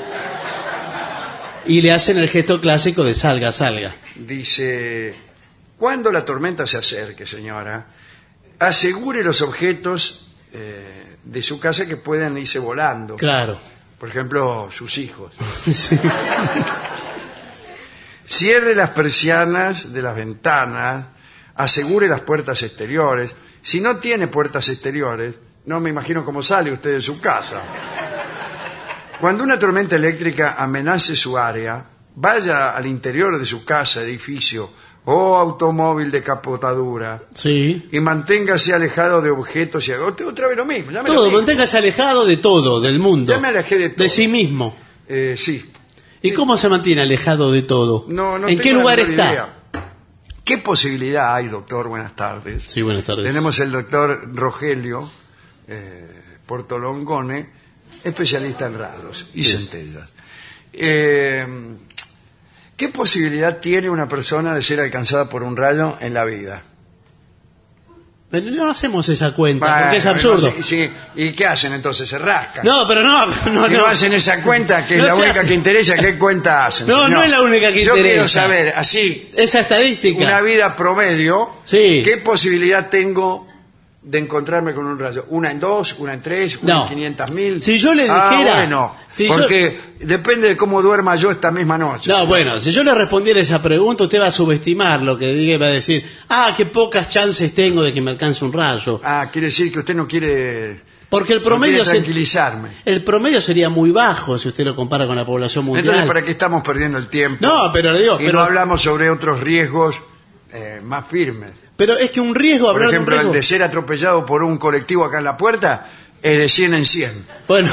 Y le hacen el gesto clásico de salga, salga. Dice, cuando la tormenta se acerque, señora, asegure los objetos eh, de su casa que puedan irse volando. Claro. Por ejemplo, sus hijos. Sí. Cierre las persianas de las ventanas, asegure las puertas exteriores. Si no tiene puertas exteriores, no me imagino cómo sale usted de su casa. Cuando una tormenta eléctrica amenace su área, vaya al interior de su casa, edificio o automóvil de capotadura. Sí. Y manténgase alejado de objetos y otra, otra vez lo mismo. Ya me Todo, lo mismo. manténgase alejado de todo, del mundo. Ya me alejé de todo. De sí mismo. Eh, sí. ¿Y cómo se mantiene alejado de todo? No, no ¿En qué tengo la lugar menor está? idea. ¿Qué posibilidad hay, doctor? Buenas tardes. Sí, buenas tardes. Tenemos el doctor Rogelio eh, Portolongone, especialista en rayos y Sí. centellas. Eh, ¿Qué posibilidad tiene una persona de ser alcanzada por un rayo en la vida? Pero no hacemos esa cuenta, Bueno, porque es absurdo. no sé, sí. ¿Y qué hacen entonces? ¿Se rascan? No, pero no, no, Si no. no hacen esa cuenta, que es No la se única hace. que interesa, ¿qué cuenta hacen? No, señor? no es la única que Yo quiero interesa. saber, así, Esa estadística. una vida promedio, Sí. ¿qué posibilidad tengo de encontrarme con un rayo? ¿Una en dos, una en tres, una No. en quinientas mil? Si yo le Ah, dijera- bueno, si yo- porque depende de cómo duerma yo esta misma noche. No, bueno, si yo le respondiera esa pregunta, usted va a subestimar lo que diga y va a decir, ah, qué pocas chances tengo de que me alcance un rayo. Ah, quiere decir que usted no quiere, Porque el no promedio, quiere se- tranquilizarme. el promedio sería muy bajo si usted lo compara con la población mundial. Entonces, ¿para qué estamos perdiendo el tiempo? No, pero le digo, Y pero- no hablamos sobre otros riesgos eh, más firmes. Pero es que un riesgo, Por hablar ejemplo, de un el riesgo... de ser atropellado por un colectivo acá en la puerta es de cien en cien. Bueno.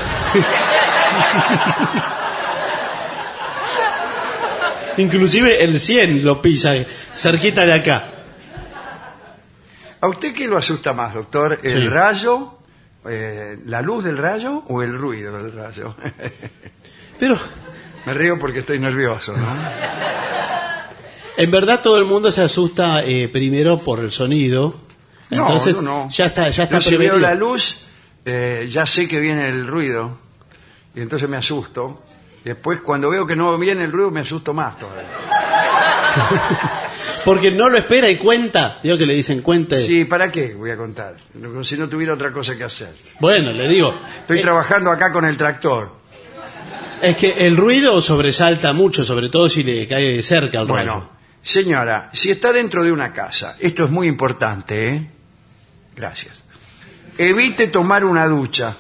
Inclusive el cien lo pisa cerquita de acá. ¿A usted qué lo asusta más, doctor? ¿El Sí. rayo, eh, la luz del rayo o el ruido del rayo? Pero Me río porque estoy nervioso, ¿no? en verdad todo el mundo se asusta eh, primero por el sonido. No, Entonces no, no. ya está, ya está Yo si veo prevenido. la luz, eh, ya sé que viene el ruido y entonces me asusto. Después, cuando veo que no viene el ruido, me asusto más todavía. Porque no lo espera y cuenta. Digo que le dicen cuente. Sí, ¿para qué voy a contar? Como si no tuviera otra cosa que hacer. Bueno, le digo. Estoy eh, trabajando acá con el tractor. Es que el ruido sobresalta mucho, sobre todo si le cae cerca al Bueno, rayo. señora, si está dentro de una casa, esto es muy importante, ¿eh? Gracias. Evite tomar una ducha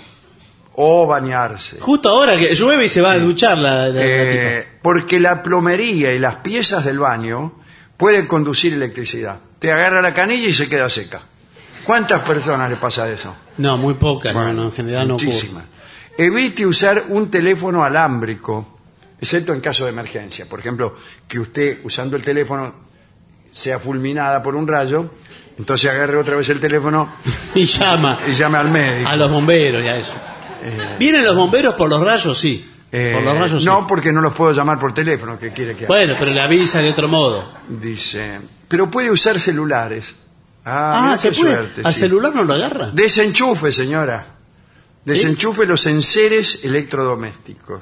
o bañarse. Justo ahora que llueve y se va a duchar la, la- la Eh, tipa. porque la plomería y las piezas del baño pueden conducir electricidad. Te agarra la canilla y se queda seca. ¿Cuántas personas le pasa eso? No, muy pocas, no, Bueno, no, en general no ocurre. muchísimas. Evite usar un teléfono alámbrico, excepto en caso de emergencia. Por ejemplo, que usted usando el teléfono sea fulminada por un rayo, entonces agarre otra vez el teléfono Y llama y llame al médico. a los bomberos y a eso. ¿Vienen los bomberos por los rayos? Sí. Eh, por los rayos no, sí. porque no los puedo llamar por teléfono, que quiere que haga? Bueno, pero le avisa de otro modo. Dice, pero puede usar celulares. Ah, Ah, mira ¿se qué puede? suerte, ¿Al sí. celular no lo agarra? Desenchufe, señora. Desenchufe los enseres electrodomésticos.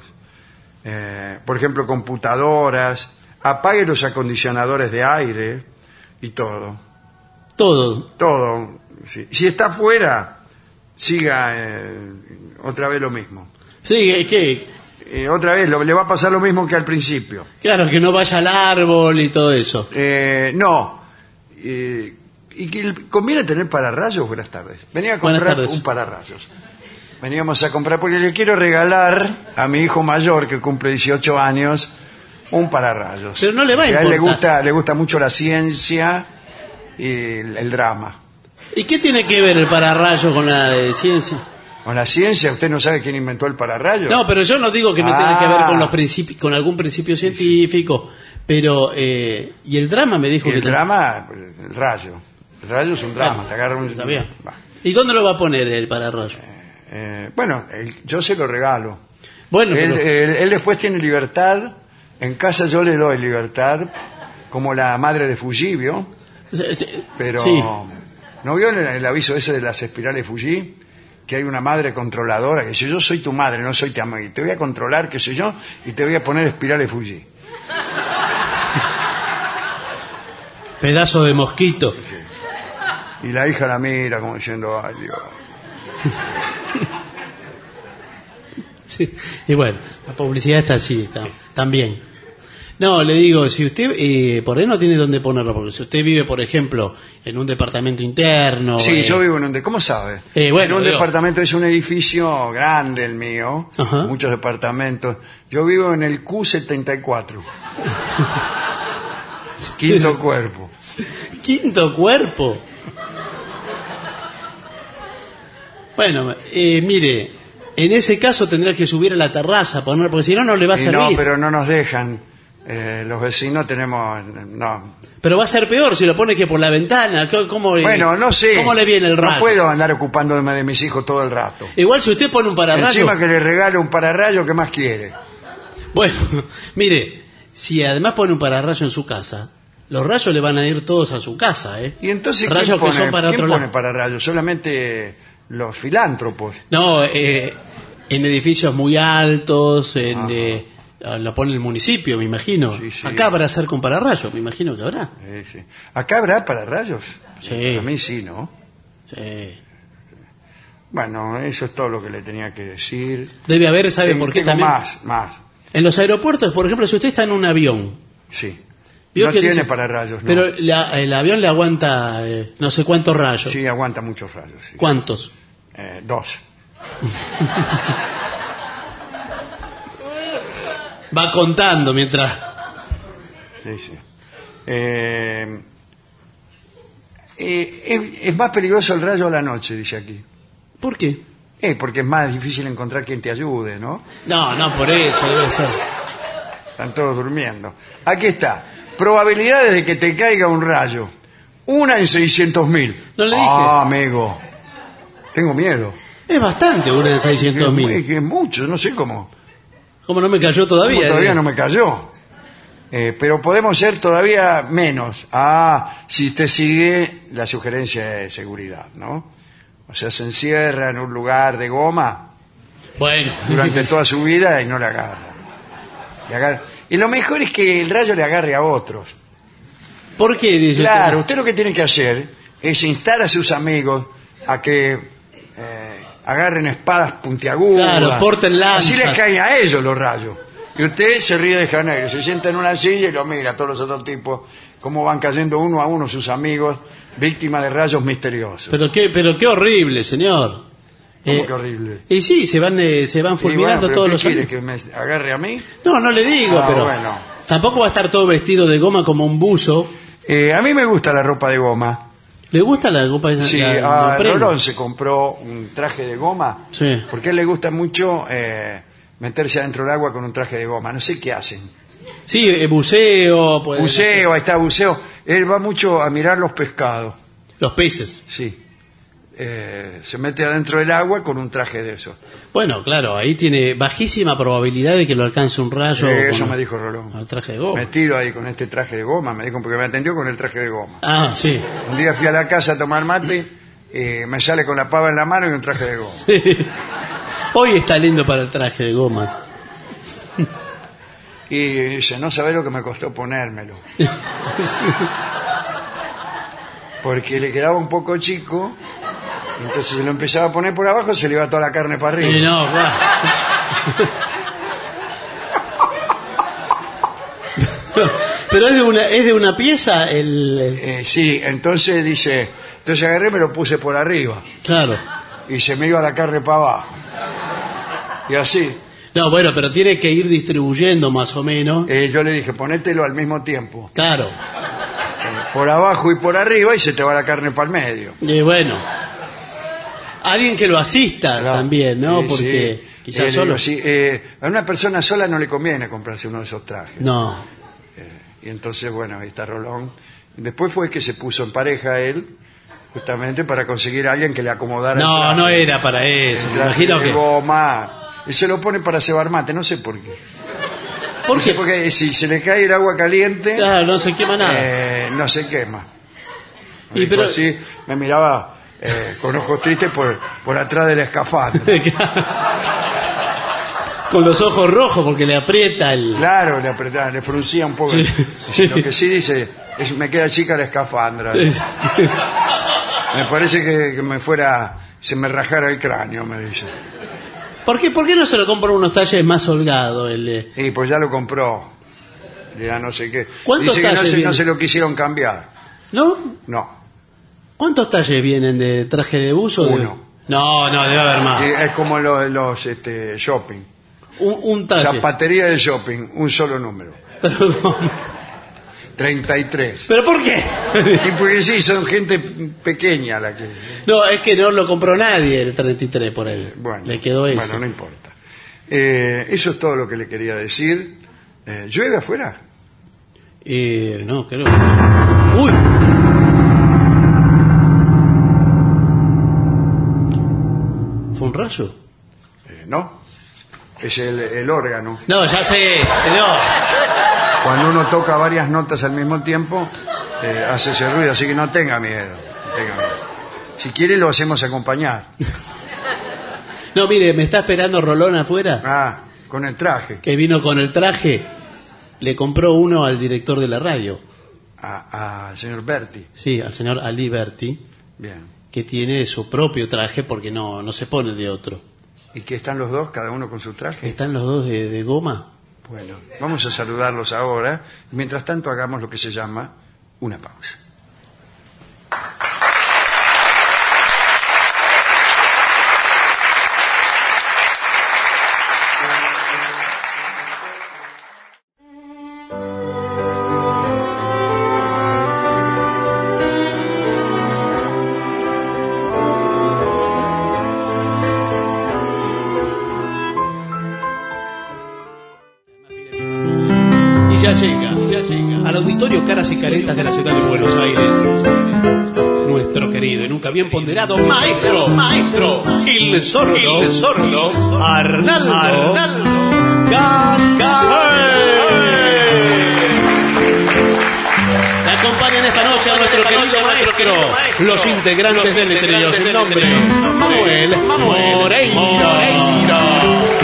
Eh, por ejemplo, computadoras. Apague los acondicionadores de aire y todo. Todo. Todo. Sí. Si está afuera, siga eh, otra vez lo mismo. Sí, es que, Eh, otra vez lo- le va a pasar lo mismo que al principio. claro, que no vaya al árbol y todo eso. Eh, no. Eh, y que el- conviene tener pararrayos. Buenas tardes. Venía a Buenas comprar tardes. un pararrayos. Veníamos a comprar porque le quiero regalar a mi hijo mayor que cumple dieciocho años un pararrayos. Pero no le va a Que él le importar. gusta, le gusta mucho la ciencia y el, el drama. ¿Y qué tiene que ver el pararrayo con la de ciencia? Con la ciencia, ¿usted no sabe quién inventó el pararrayos? No, pero yo no digo que no Ah. tenga que ver con los principios, con algún principio científico, pero eh, y el drama me dijo Y que el tam- drama, el rayo. El rayo es un drama. Bueno, te agarra un... está bien. Va. ¿Y dónde lo va a poner el pararrayo? Eh, bueno, el- yo se lo regalo. Bueno, Él, pero- él- él después tiene libertad. En casa yo le doy libertad, como la madre de Fujibio, se- se- pero sí. ¿no vio el, el aviso ese de las espirales Fuji? Que hay una madre controladora que dice, yo soy tu madre, no soy tu amiga, y te voy a controlar, qué sé yo, y te voy a poner espirales Fuji. Pedazo de mosquito. Y la hija la mira como diciendo, ay Dios. Sí. Y bueno, la publicidad está así, está, también. No, le digo, si usted eh, por ahí no tiene dónde ponerlo, porque si usted vive, por ejemplo, en un departamento interno... Sí, eh, yo vivo en un... de- ¿Cómo sabe? Eh, bueno, en un digo- departamento, es un edificio grande el mío, Ajá. muchos departamentos. Yo vivo en el Q setenta y cuatro. Quinto cuerpo. Quinto cuerpo. Bueno, eh, mire, en ese caso tendrá que subir a la terraza, poner, porque si no, no le va a Y servir. no, pero... pero no nos dejan. Eh, los vecinos tenemos... No. va a ser peor si lo pone que por la ventana. ¿Cómo, le- Bueno, no sé. ¿Cómo le viene el rayo? No puedo andar ocupándome de mis hijos todo el rato. Igual si usted pone un pararrayo... Encima que le regale un pararrayo, ¿qué más quiere? Bueno, mire, si además pone un pararrayo en su casa, los rayos le van a ir todos a su casa, ¿eh? Y entonces, rayos ¿quién pone, que son para ¿quién otro pone lado. pararrayos? Solamente los filántropos. No, eh, en edificios muy altos, en, eh, lo pone el municipio, me imagino. Sí, sí. Acá habrá hacer con pararrayo, me imagino que habrá. Sí, sí. ¿Acá habrá pararrayos? Sí. A mí sí, ¿no? Sí. Bueno, eso es todo lo que le tenía que decir. Debe haber, ¿sabe Tengo- por qué tengo también? más, más. En los aeropuertos, por ejemplo, si usted está en un avión, Sí. vio No que tiene dice- pararrayos, ¿no? pero la- el avión le aguanta eh, no sé cuántos rayos. Sí, aguanta muchos rayos. Sí. ¿Cuántos? Eh, dos. Va contando mientras... Sí, sí. Eh, eh, es, es más peligroso el rayo a la noche, dice aquí. ¿Por qué? Eh, porque es más difícil encontrar quien te ayude, ¿no? No, no, por eso debe ser. Están todos durmiendo. Aquí está. Probabilidades de que te caiga un rayo. Una en seiscientos mil. No le dije. Ah, amigo. Tengo miedo. Es bastante una de seiscientos Es, mil. que es mucho, no sé cómo. ¿Cómo no me cayó todavía? Como todavía eh? no me cayó. Eh, pero podemos ser todavía menos. Ah, si te sigue la sugerencia de seguridad, ¿no? O sea, se encierra en un lugar de goma Bueno. durante toda su vida y no le agarra. Le agarra. Y lo mejor es que el rayo le agarre a otros. ¿Por qué? Dice Claro, usted? usted lo que tiene que hacer es instar a sus amigos a que eh, agarren espadas puntiagudas. Claro, porten lanzas. Así les caen a ellos los rayos. Y usted se ríe de Janeiro, se sienta en una silla y lo mira a todos los otros tipos, cómo van cayendo uno a uno sus amigos, víctimas de rayos misteriosos. Pero qué, pero qué horrible, señor. ¿Cómo Eh, que horrible? Y sí, se van, eh, se van Y bueno, fulminando ¿pero todos qué los quiere, años. que me agarre a mí? No, no le digo, Ah, pero bueno. tampoco va a estar todo vestido de goma como un buzo. Eh, a mí me gusta la ropa de goma. ¿Le gusta la copa de Sí, la- a el prenda? Rolón se compró un traje de goma, Sí. porque a él le gusta mucho eh, meterse adentro del agua con un traje de goma. No sé qué hacen. Sí, eh, buceo. Pues, Buceo, ahí está, buceo. Él va mucho a mirar los pescados. Los peces. Sí. Eh, se mete adentro del agua con un traje de eso. Bueno, claro, ahí tiene bajísima probabilidad de que lo alcance un rayo. Eh, eso con- me dijo Rolón. con el traje de goma. Me tiro ahí con este traje de goma, me dijo, porque me atendió con el traje de goma. Ah, sí. Un día fui a la casa a tomar mate, y me sale con la pava en la mano y un traje de goma. Hoy está lindo para el traje de gomas. Y dice, no sabés lo que me costó ponérmelo. Porque le quedaba un poco chico, y entonces se lo empezaba a poner por abajo, se le iba toda la carne para arriba. Eh, no, claro. Pero es de una, es de una pieza el... Eh, sí, entonces dice, entonces agarré y me lo puse por arriba, Claro. y se me iba la carne para abajo. Y así, No, bueno, pero tiene que ir distribuyendo más o menos. eh, yo le dije, ponételo al mismo tiempo, Claro. eh, por abajo y por arriba, y se te va la carne para el medio. Y bueno. Alguien que lo asista Claro. también, ¿no? Sí, Porque sí. quizás Eh, le solo... digo, sí, eh, a una persona sola no le conviene comprarse uno de esos trajes. No. Y entonces, bueno, ahí está Rolón. Después fue que se puso en pareja él, justamente para conseguir a alguien que le acomodara el No, traje. no era para eso. El Me traje imagino de que... goma. Y se lo pone para cebar mate, no sé por qué. ¿Por No sé qué? porque si se le cae el agua caliente, Claro, no se quema nada. eh, no se quema. Me Y dijo pero- así, me miraba eh, con ojos tristes por, por atrás de la escafandra. Con los ojos rojos porque le aprieta el... Claro, le apretaba, le fruncía un poco. Sí. Dice, lo que sí dice, es, me queda chica la escafandra. Me parece que, que me fuera, se me rajara el cráneo, me dice. ¿Por qué, ¿Por qué no se lo compra unos talles más holgados? El de... Y pues ya lo compró. ya no sé qué. ¿Cuántos Dice que no talles se, no vienen? se lo quisieron cambiar. ¿No? No. ¿Cuántos talles vienen de traje de buzo? de- Uno. No, no, debe haber más. Y es como los, los este, shopping. Un, un talle. Zapatería de shopping, un solo número. Pero, treinta y tres. ¿Pero por qué? Y porque sí, son gente pequeña la que... No, es que no lo compró nadie el treinta y tres por él. Bueno, Le quedó ese. bueno, no importa. Eh, eso es todo lo que le quería decir. Eh, ¿Llueve afuera? Eh, no, creo que no. ¡Uy! ¿Fue un rayo? Eh, no. Es el, el órgano. No, ya sé. No. Cuando uno toca varias notas al mismo tiempo, eh, hace ese ruido, así que no tenga miedo. No tenga miedo. Si quiere, lo hacemos acompañar. No, mire, me está esperando Rolón afuera, Ah, con el traje. que vino con el traje. Le compró uno al director de la radio. A- Al señor Berti. Sí, al señor Ali Berti, Bien. que tiene su propio traje porque no, no se pone de otro. ¿Y que están los dos, cada uno con su traje? ¿Están los dos de, de goma? Bueno, vamos a saludarlos ahora. Mientras tanto, hagamos lo que se llama una pausa. Y ya llega, ya llega al auditorio Caras y Caretas de la ciudad de Buenos Aires, nuestro querido y nunca bien ponderado maestro, maestro, el sordo, el sordo, Arnaldo, Arnaldo Gansay. Le acompañan esta noche a nuestro querido maestro, los integrantes del trío sin nombre, Manuel, Manuel Moreira.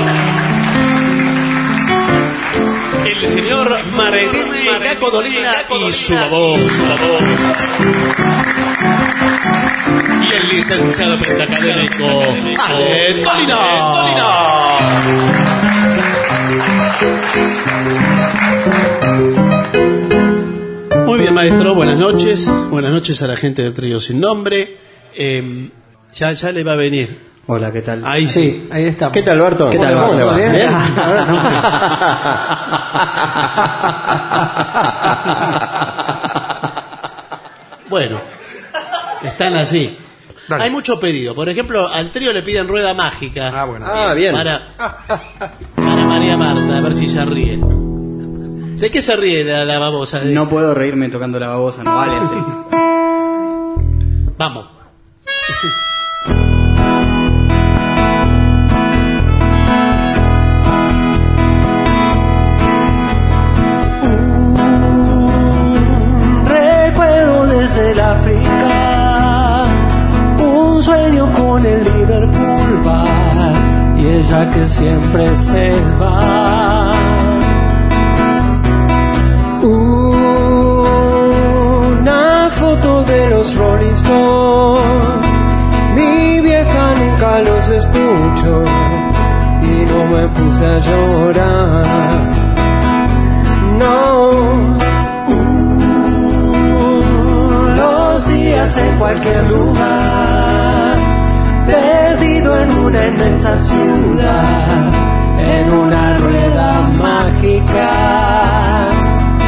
El señor Maredini Cacodolina y su voz, y el licenciado académico Ale Dolina. Muy bien, maestro, buenas noches. Buenas noches a la gente del trío sin nombre. Eh, ya, ya le va a venir. Hola, ¿qué tal? Ahí sí. Ahí está. ¿Qué tal, Barton? ¿Qué tal, ¿Cómo le va? Barton? ¿Bien? Bueno, están así. Dale. Hay mucho pedido. Por ejemplo, al trío le piden rueda mágica. Ah, bueno. Ah, bien. Para, para María Marta, a ver si se ríe. ¿De qué se ríe la, la babosa? De- No puedo reírme tocando la babosa, no vale así. Vamos. Un recuerdo desde el África, un sueño con el Liverpool Bar y ella que siempre se va. Una foto de los Rolling Stones, mi vieja nunca los escucho y no me puse a llorar. No, uh, los días en cualquier lugar, perdido en una inmensa ciudad, en una rueda mágica.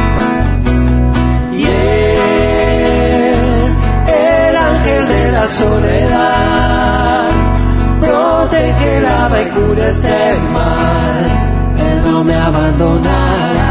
Y él, el ángel de la soledad, protegerá y cura este mal, él no me abandonará.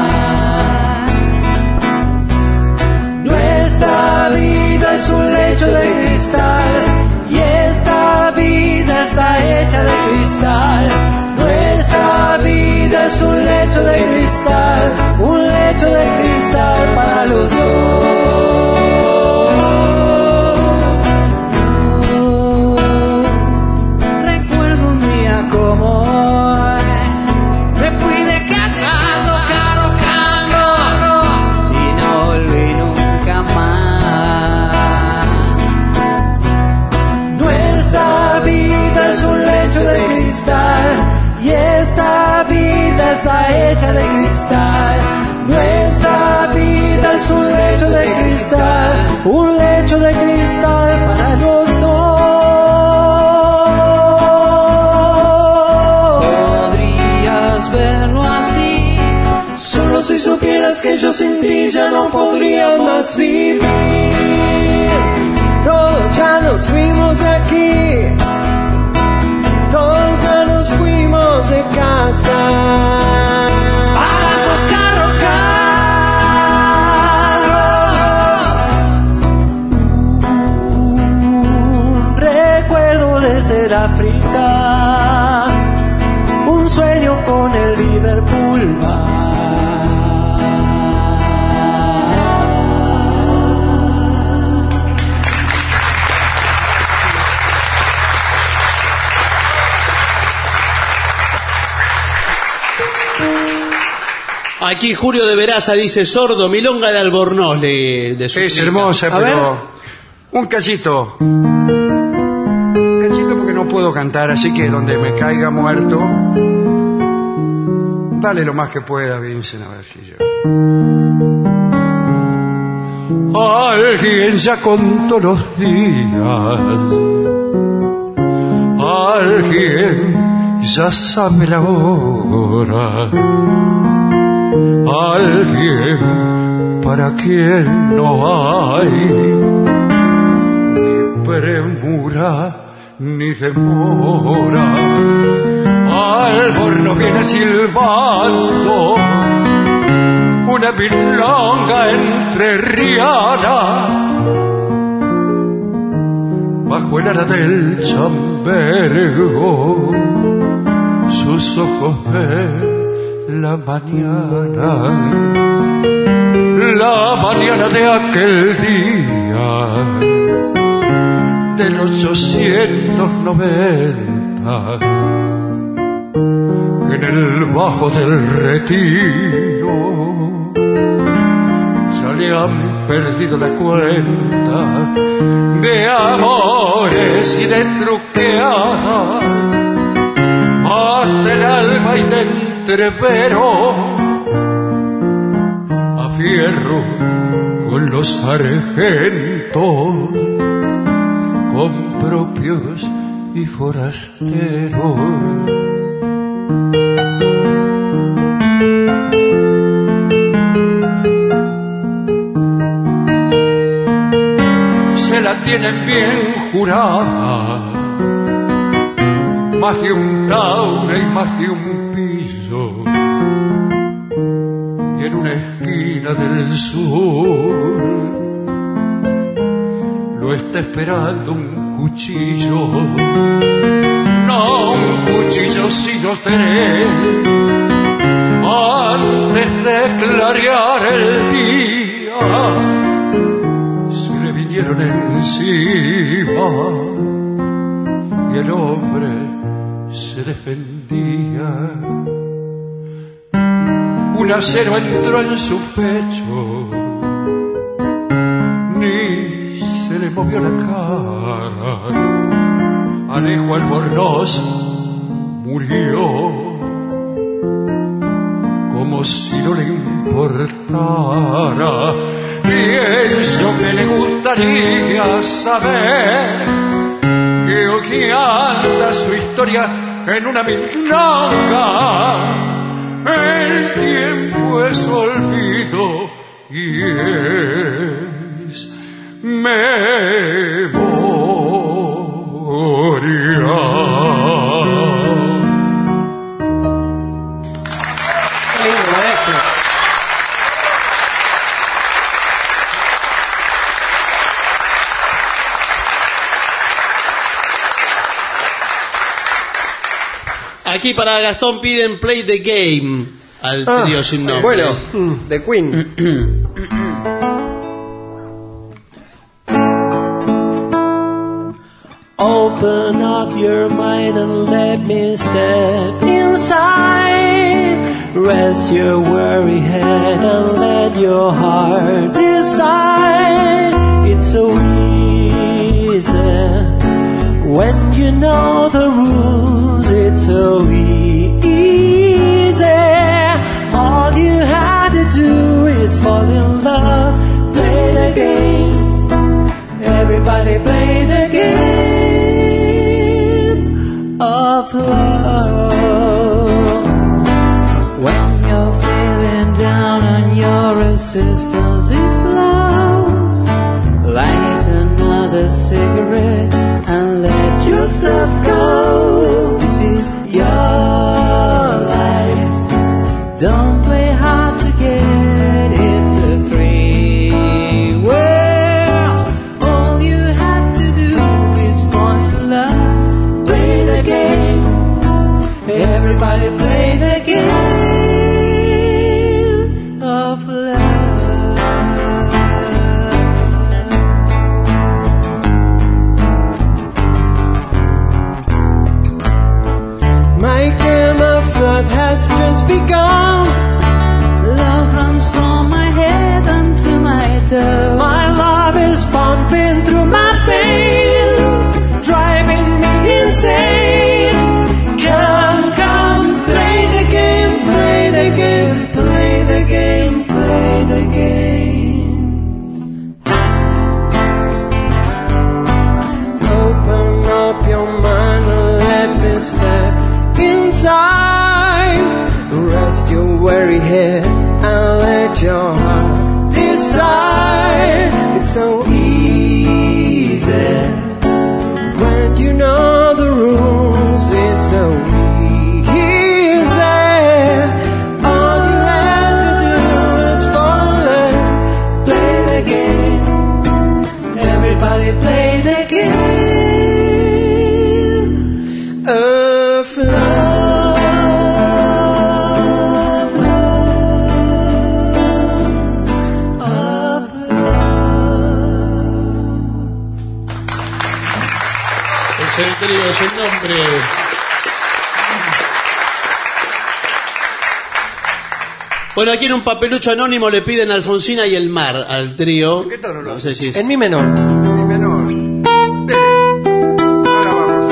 Nuestra vida es un lecho de cristal y esta vida está hecha de cristal. Nuestra vida es un lecho de cristal, un lecho de cristal para los dos. Recuerdo un día como hoy, me fui de casa tocando cano y no volví nunca más. Nuestra vida es un lecho de cristal y esta vida vida está hecha de cristal. Nuestra vida es un lecho de cristal, un lecho de cristal para los dos. Podrías verlo así, solo si supieras que yo sin ti ya no podría más vivir. Todos ya nos fuimos de aquí, todos ya nos fuimos de casa. Para tocar rock and roll. Un recuerdo de ser África, un sueño con el Liverpool. Aquí Julio de Veraza dice: sordo, milonga de Albornoz. Le, de es hermosa, A pero ver. un cachito. Un cachito porque no puedo cantar, así que donde me caiga muerto, dale lo más que pueda, Vincent, a ver si yo. Alguien ya contó los días, alguien ya sabe la hora, alguien para quien no hay ni premura ni demora. Albornoz viene silbando una milonga entrerriana, bajo el ara del chambergo sus ojos ven la mañana, la mañana de aquel día del ochocientos noventa, que en el bajo del Retiro ya le han perdido la cuenta de amores y de truqueadas, hasta el alma y de entrevero a fierro con los sargentos, con propios y forasteros. Se la tienen bien jurada, más de un taure y más de un piso, y en una esquina del sur lo está esperando un cuchillo, no un cuchillo sino tres, antes de clarear el día se le vinieron encima y el hombre se defendía. Un acero entró en su pecho, ni se le movió la cara. Alejo Albornoz murió como si no le importara. Pienso que le gustaría saber que hoy anda su historia en una milonga. El tiempo es olvido y es memoria. Aquí para Gastón piden Play the Game al Ah, trío sin nombre. bueno, The Queen. Open up your mind and let me step inside. Rest your weary head and let your heart decide. It's so easy when you know the rules. It's so easy fall in love. Play the game. Everybody play the game of love. When you're feeling down and your resistance is low, light another cigarette and let yourself go. This is your life. Don't play hard to get. It's a free world. All you have to do is fall in love. Play the game. Everybody play the game of love. My camouflage has just begun. Love runs from my head unto my toe. My love is pumping through my veins, driving me insane. Come, come, play the game, play the game, play the game, play the game. Open up your mind and let me step inside. Rest your weary head and let your heart decide. It's so easy when you know the rules. It's so easy. All you have to do is fall in love. Play the game. Everybody play the game of love. El trío es el nombre. Bueno, aquí en un papelucho anónimo le piden Alfonsina y el mar al trío. ¿Qué tal, Rolando? No sé si es... En mi menor. Mi menor. Dele. Ahora vamos.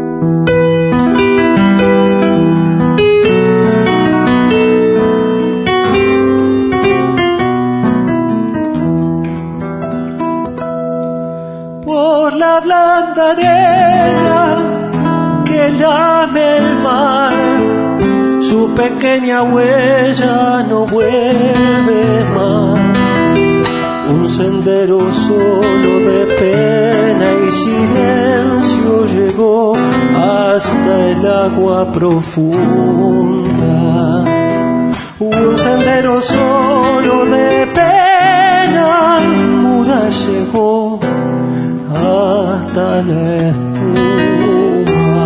Por la blanda arena que lame el mar, su pequeña huella no vuelve más. Un sendero solo de pena y silencio llegó hasta el agua profunda. Un sendero solo de pena muda llegó hasta la espuma.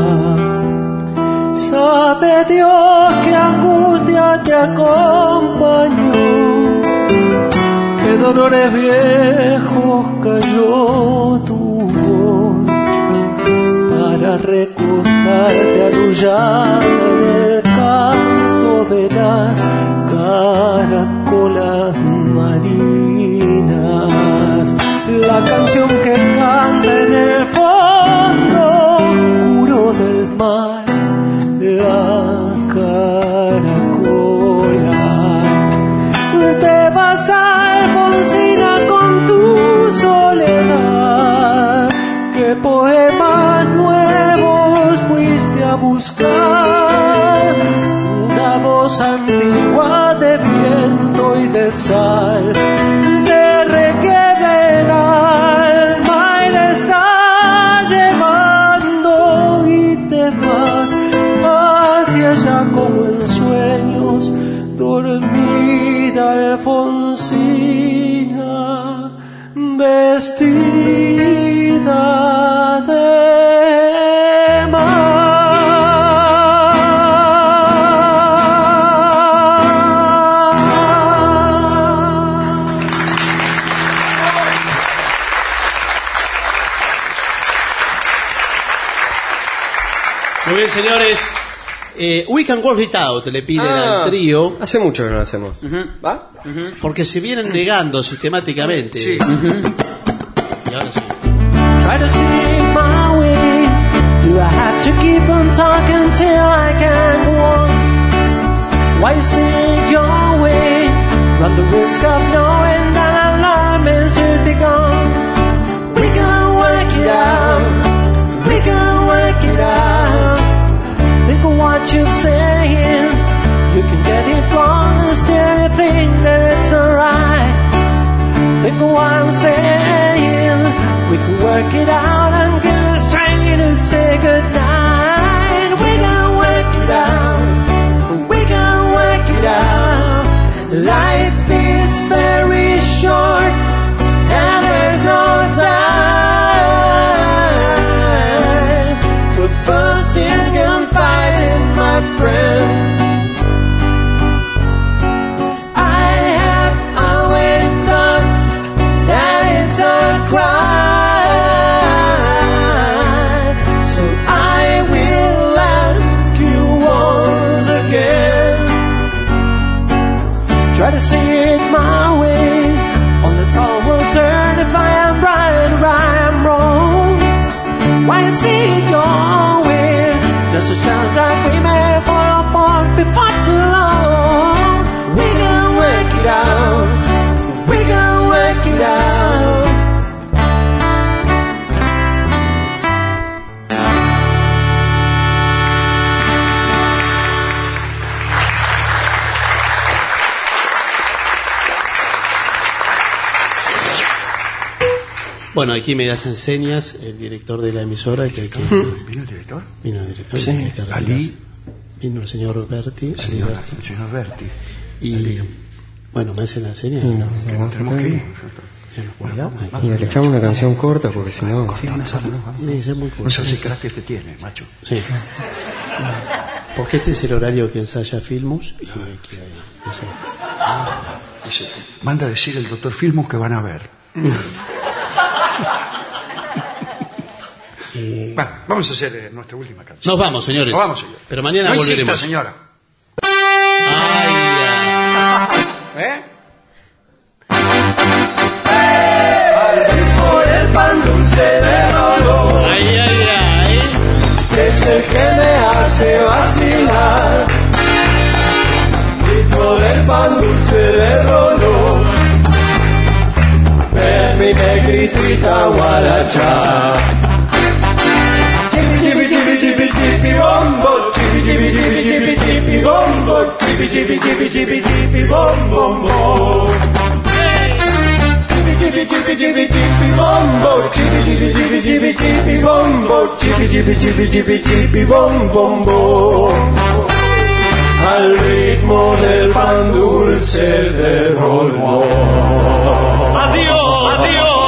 Sabe Dios que angustia te acompañó, qué dolores viejos cayó tu voz para recostarte arrullada en el canto de las caracolas marinas. La canción que canta en el fondo oscuro del mar, la caracola. Te vas, Alfonsina, con tu soledad. ¿Qué poemas nuevos fuiste a buscar? Una voz antigua de viento y de sal te requiere el alma y la está llevando, y te vas hacia allá como en sueños, dormida Alfonsina, vestida de mar. Muy bien, señores. Eh, We Can Work It Out le piden Ah, al trío. Hace mucho que no lo hacemos. ¿Va? Porque se vienen negando sistemáticamente. Sí. Y ahora sí. Try to see my way. Do I have to keep on talking till I can walk? Why is it your way? Run the risk of knowing that our life should be gone. We can work it out, we can work it out. Think of what you're saying, you can get it wrong and still you think that it's alright. Think of what I'm saying, we can work it out and get the strength to say goodnight. We can work it out, we can work it out. Life is very short and there's no time for fussing and fighting, my friend. I have always thought that it's a crime, so I will ask you once again. Try to see it my way, on the tall will turn if I am right or I am wrong. Why you see it your way, there's a chance that we may fall apart before too long. We can work it out, we can work it out. Bueno, aquí me das enseñas el director de la emisora. Que, que, ¿Vino el director? Vino el director. Sí, que, que Ali. Vino el señor Berti. El señor, el señor Berti. Y Ali. bueno, me hacen la seña. Sí, no, que no tenemos que ir. Cuidado. Y dejamos una canción corta porque si no... Sí, una sola, ¿no? Vamos. Tiene que ser muy corta. No sabes el carácter que tiene, macho. Sí. Porque este es el horario que ensaya Filmus. Y que, eso. Dice, manda a decir el doctor Filmus que van a ver. Eh, Bueno, vamos a hacer eh, nuestra última canción. Nos vamos, señores. Nos vamos, señor. Pero mañana no volveremos. insista, señora. Ay, ¿Eh? Por el pan dulce de Rolo, ay, ay, ay. es el que me hace vacilar. Y por el pan dulce de Rolo, ven mi negrita guaracha. Chipi chipi chipi chipi bombo, chipi chipi chipi chipi chipi bombo, chipi chipi chipi chipi chipi bombo. Chipi chipi chipi chipi bombo, chipi chipi chipi chipi chipi bombo, chipi chipi chipi chipi chipi bom bom bom. Al ritmo del pan dulce de Rolmo. Adiós, adiós.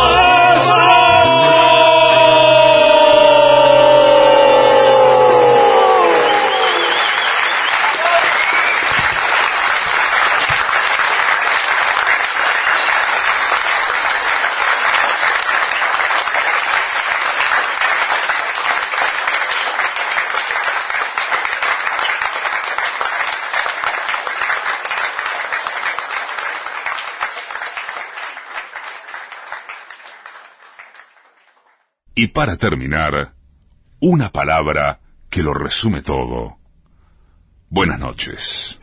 Y para terminar, una palabra que lo resume todo. Buenas noches.